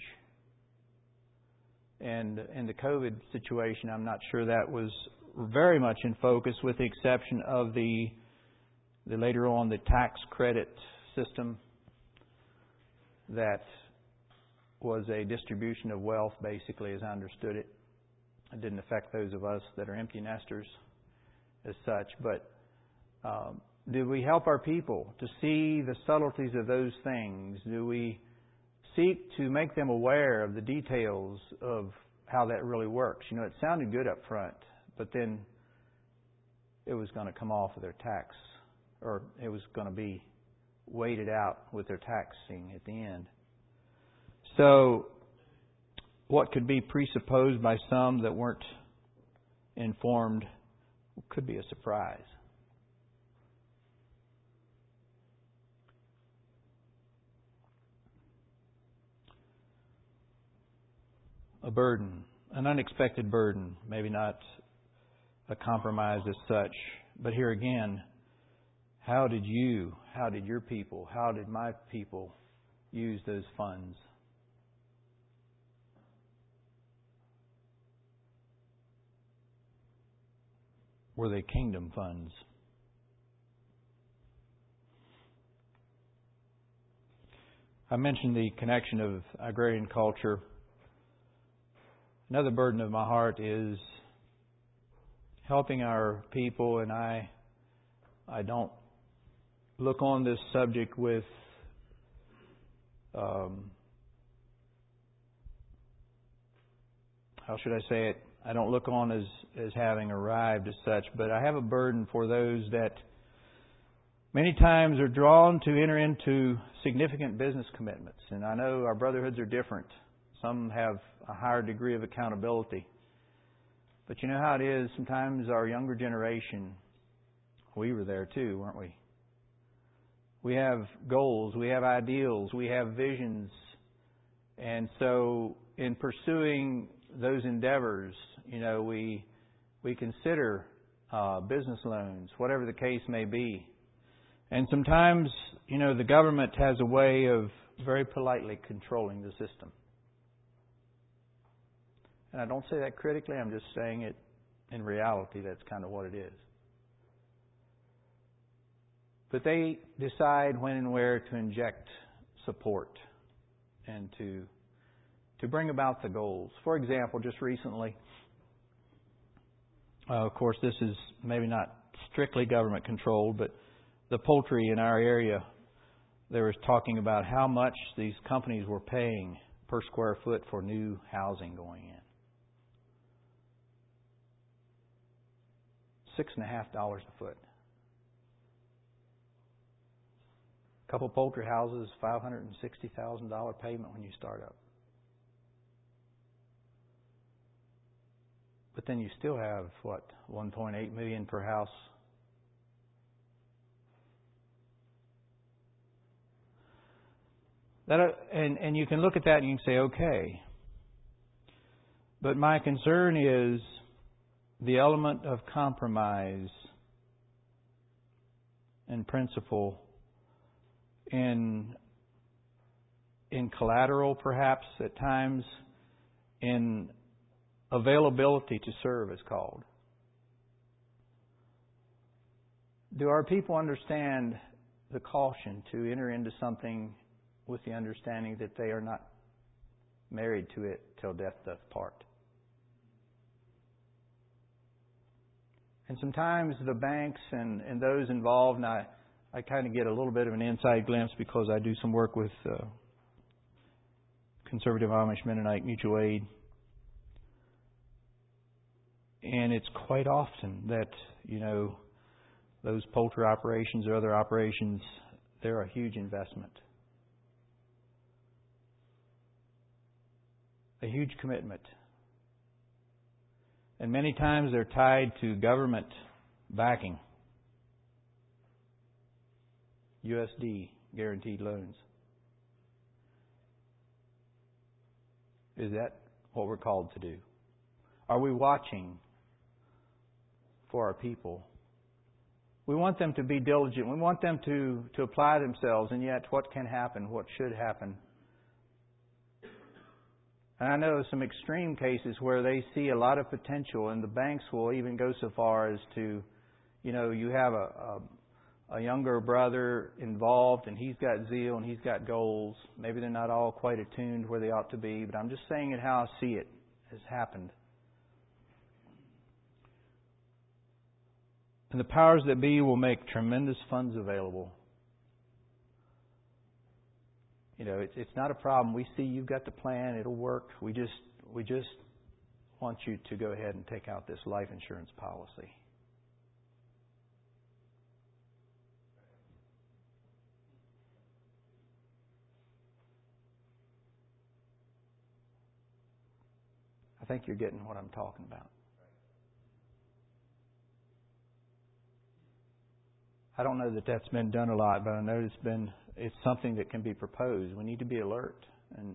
And in the COVID situation, I'm not sure that was very much in focus, with the exception of the later on the tax credit system that was a distribution of wealth, basically, as I understood it. It didn't affect those of us that are empty nesters as such, but do we help our people to see the subtleties of those things? Do we seek to make them aware of the details of how that really works? It sounded good up front, but then it was going to come off of their tax, or it was going to be weighted out with their taxing at the end. So what could be presupposed by some that weren't informed could be a surprise. A burden, an unexpected burden, maybe not a compromise as such, but here again, how did your people, how did my people use those funds? Were they kingdom funds? I mentioned the connection of agrarian culture. Another burden of my heart is helping our people, and I don't look on this subject with how should I say it? I don't look on as having arrived as such, but I have a burden for those that many times are drawn to enter into significant business commitments. And I know our brotherhoods are different. Some have a higher degree of accountability. But you know how it is, sometimes our younger generation, we were there too, weren't we? We have goals, we have ideals, we have visions. And so in pursuing those endeavors, we consider business loans, whatever the case may be. And sometimes, the government has a way of very politely controlling the system. And I don't say that critically, I'm just saying it in reality, that's kind of what it is. But they decide when and where to inject support and to bring about the goals. For example, just recently, of course, this is maybe not strictly government controlled, but the poultry in our area, they were talking about how much these companies were paying per square foot for new housing going in. $6.50 a foot. A couple poultry houses, $560,000 payment when you start up. But then you still have, $1.8 million per house. And you can look at that and you can say, okay. But my concern is the element of compromise and principle in collateral, perhaps at times, in availability to serve, is called. Do our people understand the caution to enter into something with the understanding that they are not married to it till death doth part? And sometimes the banks and those involved, and I kind of get a little bit of an inside glimpse because I do some work with Conservative Amish Mennonite Mutual Aid. And it's quite often that, those poultry operations or other operations, they're a huge investment. A huge commitment. And many times they're tied to government backing. USD guaranteed loans. Is that what we're called to do? Are we watching for our people? We want them to be diligent. We want them to apply themselves, and yet what can happen, what should happen. And I know some extreme cases where they see a lot of potential, and the banks will even go so far as to, you have a younger brother involved, and he's got zeal and he's got goals. Maybe they're not all quite attuned where they ought to be, but I'm just saying it how I see it has happened. And the powers that be will make tremendous funds available. It's not a problem. We see you've got the plan. It'll work. We just want you to go ahead and take out this life insurance policy. I think you're getting what I'm talking about. I don't know that that's been done a lot, but I know it's something that can be proposed. We need to be alert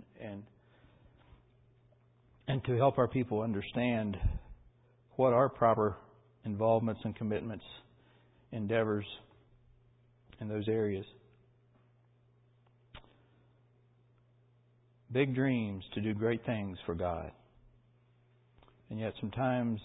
and to help our people understand what our proper involvements and commitments, endeavors in those areas. Big dreams to do great things for God. And yet sometimes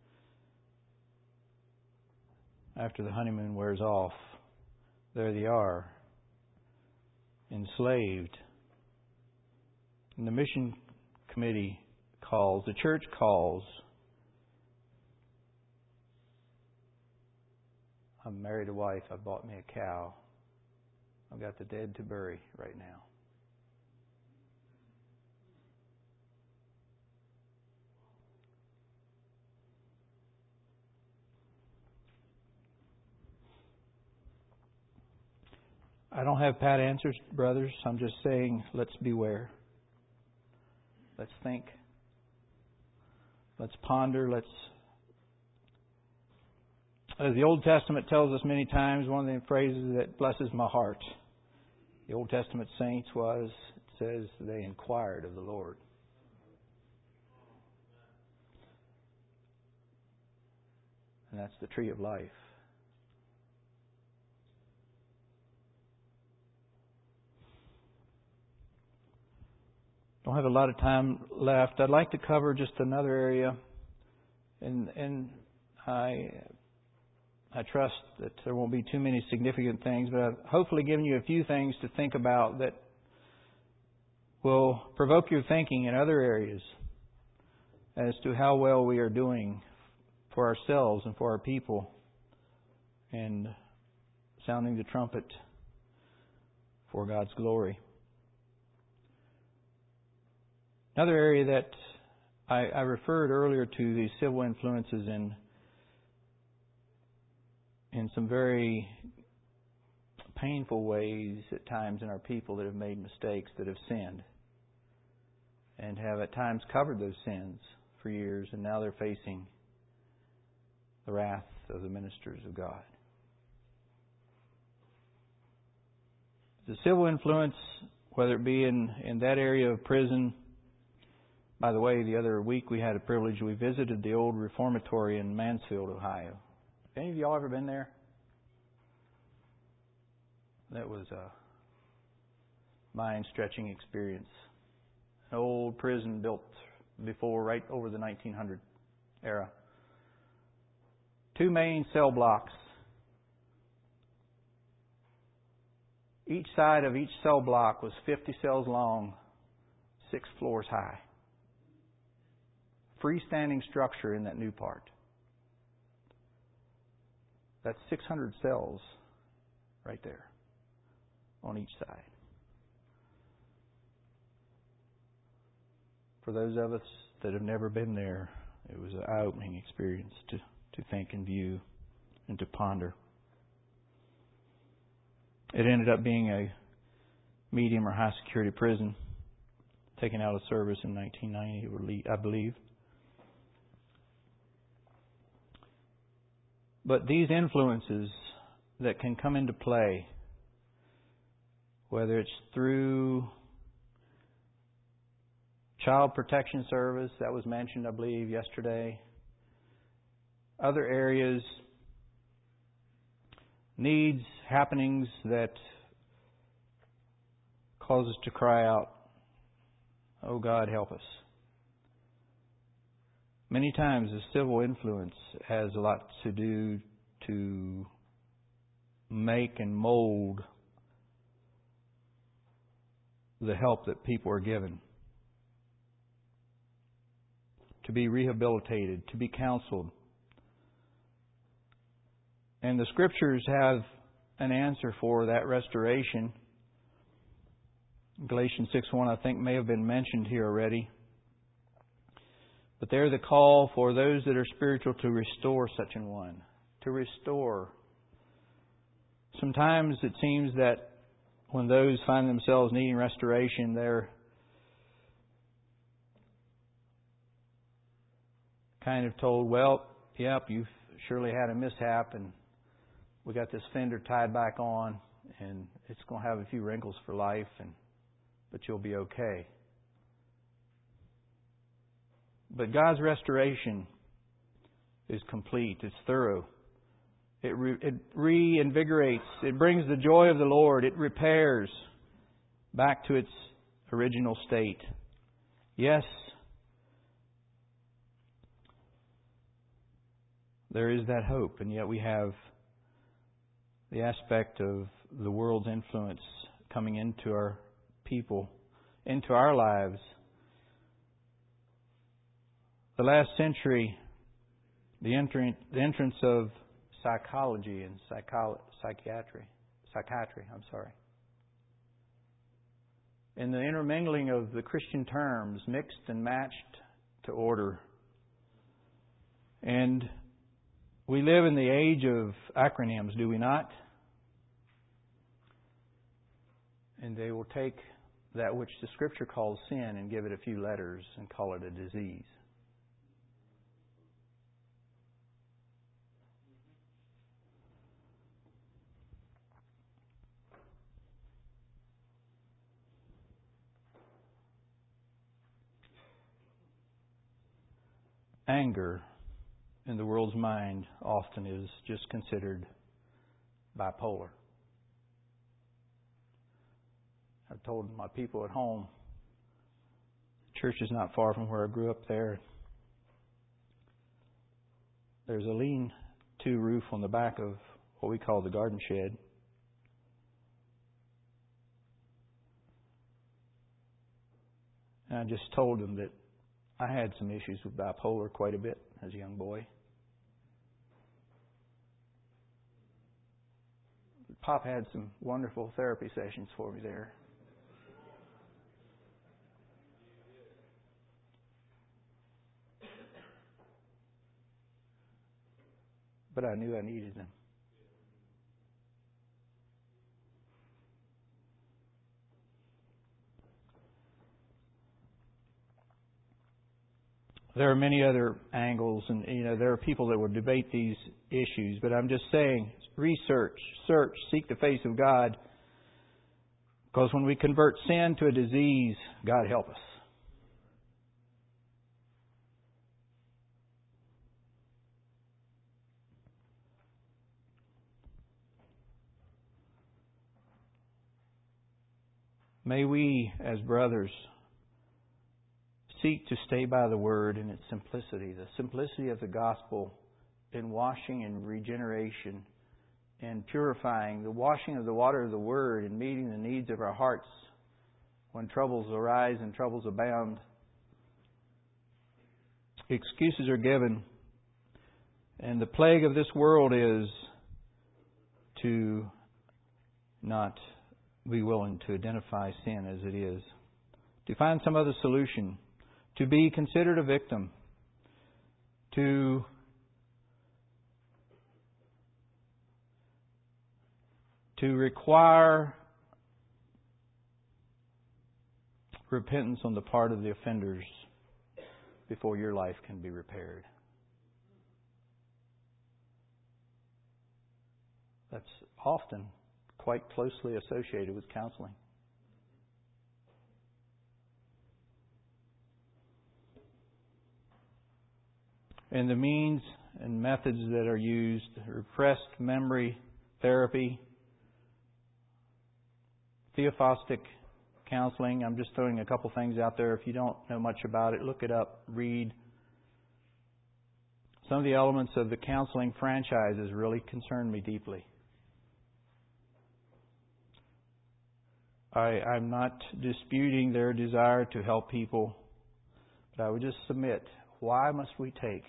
after the honeymoon wears off, there they are, enslaved. And the mission committee calls, the church calls. I've married a wife, I've bought me a cow. I've got the dead to bury right now. I don't have pat answers, brothers. I'm just saying, let's beware. Let's think. Let's ponder. As the Old Testament tells us many times, one of the phrases that blesses my heart, the Old Testament saints it says, they inquired of the Lord. And that's the tree of life. Don't have a lot of time left. I'd like to cover just another area, and I trust that there won't be too many significant things, but I've hopefully given you a few things to think about that will provoke your thinking in other areas as to how well we are doing for ourselves and for our people, and sounding the trumpet for God's glory. Another area that I referred earlier to, the civil influences in some very painful ways at times in our people that have made mistakes, that have sinned, and have at times covered those sins for years, and now they're facing the wrath of the ministers of God. The civil influence, whether it be in that area of prison, By the way, the other week we had a privilege. We visited the old reformatory in Mansfield, Ohio. Any of y'all ever been there? That was a mind-stretching experience. An old prison built before, right over the 1900 era. 2 main cell blocks. Each side of each cell block was 50 cells long, 6 floors high. Freestanding structure in that new part. That's 600 cells right there on each side. For those of us that have never been there, it was an eye-opening experience to think and view and to ponder. It ended up being a medium or high security prison, taken out of service in 1990, I believe. But these influences that can come into play, whether it's through Child Protection Service, that was mentioned, I believe, yesterday, other areas, needs, happenings that cause us to cry out, "Oh God, help us." Many times the civil influence has a lot to do to make and mold the help that people are given. To be rehabilitated, to be counseled. And the Scriptures have an answer for that restoration. Galatians 6:1, I think, may have been mentioned here already. But there's a call for those that are spiritual to restore such an one. To restore. Sometimes it seems that when those find themselves needing restoration, they're kind of told, "Well, yep, you've surely had a mishap, and we got this fender tied back on, and it's going to have a few wrinkles for life, but you'll be okay." But God's restoration is complete. It's thorough. It reinvigorates. It brings the joy of the Lord. It repairs back to its original state. Yes, there is that hope, and yet we have the aspect of the world's influence coming into our people, into our lives. The last century, the entrance of psychology and psychiatry, and the intermingling of the Christian terms mixed and matched to order. And we live in the age of acronyms, do we not? And they will take that which the Scripture calls sin and give it a few letters and call it a disease. Anger in the world's mind often is just considered bipolar. I've told my people at home, church is not far from where I grew up there. There's a lean-to roof on the back of what we call the garden shed. And I just told them that I had some issues with bipolar quite a bit as a young boy. Pop had some wonderful therapy sessions for me there. But I knew I needed them. There are many other angles, and there are people that would debate these issues, but I'm just saying, research, search, seek the face of God, because when we convert sin to a disease, God help us. May we, as brothers, seek to stay by the Word in its simplicity, the simplicity of the gospel in washing and regeneration and purifying, the washing of the water of the Word and meeting the needs of our hearts when troubles arise and troubles abound. Excuses are given, and the plague of this world is to not be willing to identify sin as it is, to find some other solution, to be considered a victim, to require repentance on the part of the offenders before your life can be repaired. That's often quite closely associated with counseling. And the means and methods that are used, repressed memory therapy, theophostic counseling. I'm just throwing a couple things out there. If you don't know much about it, look it up, read. Some of the elements of the counseling franchises really concern me deeply. I'm not disputing their desire to help people, but I would just submit, why must we take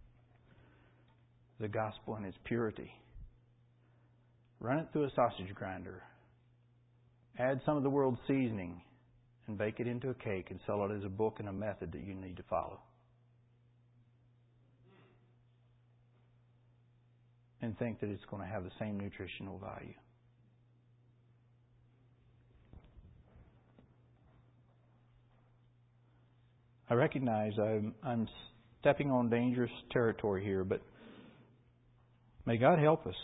the gospel in its purity, run it through a sausage grinder, add some of the world's seasoning, and bake it into a cake and sell it as a book and a method that you need to follow? And think that it's going to have the same nutritional value. I recognize I'm stepping on dangerous territory here, but may God help us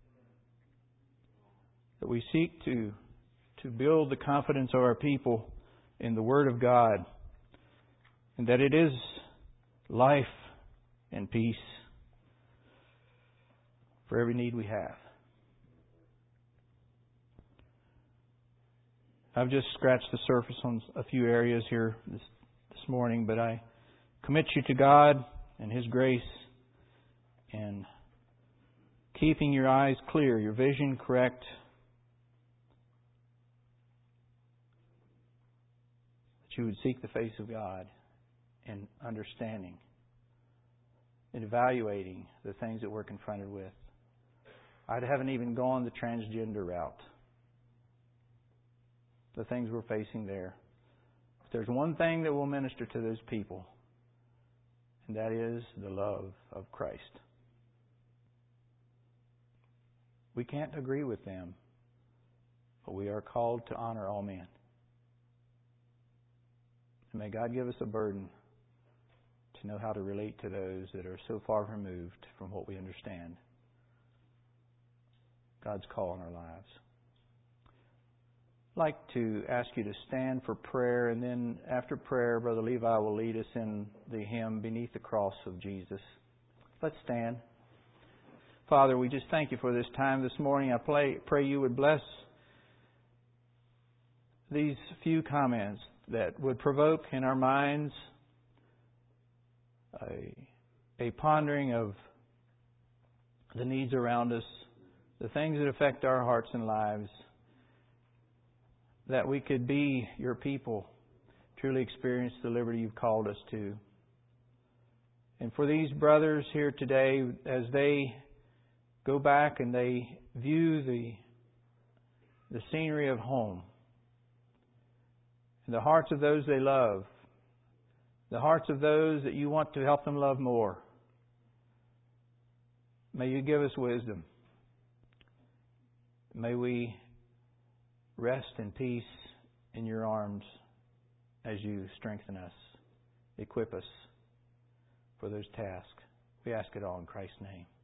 that we seek to build the confidence of our people in the Word of God, and that it is life and peace for every need we have. I've just scratched the surface on a few areas here this morning, but I commit you to God and His grace and keeping your eyes clear, your vision correct, that you would seek the face of God in understanding and evaluating the things that we're confronted with. I haven't even gone the transgender route, the things we're facing there. If there's one thing that will minister to those people, and that is the love of Christ. We can't agree with them, but we are called to honor all men. And may God give us a burden to know how to relate to those that are so far removed from what we understand God's call on our lives. I'd like to ask you to stand for prayer, and then after prayer, Brother Levi will lead us in the hymn, Beneath the Cross of Jesus. Let's stand. Father, we just thank you for this time this morning. I pray you would bless these few comments that would provoke in our minds a pondering of the needs around us, the things that affect our hearts and lives, that we could be your people, truly experience the liberty you've called us to. And for these brothers here today, as they go back and they view the scenery of home, and the hearts of those they love, the hearts of those that you want to help them love more, may you give us wisdom. May we rest in peace in your arms as you strengthen us, equip us for those tasks. We ask it all in Christ's name.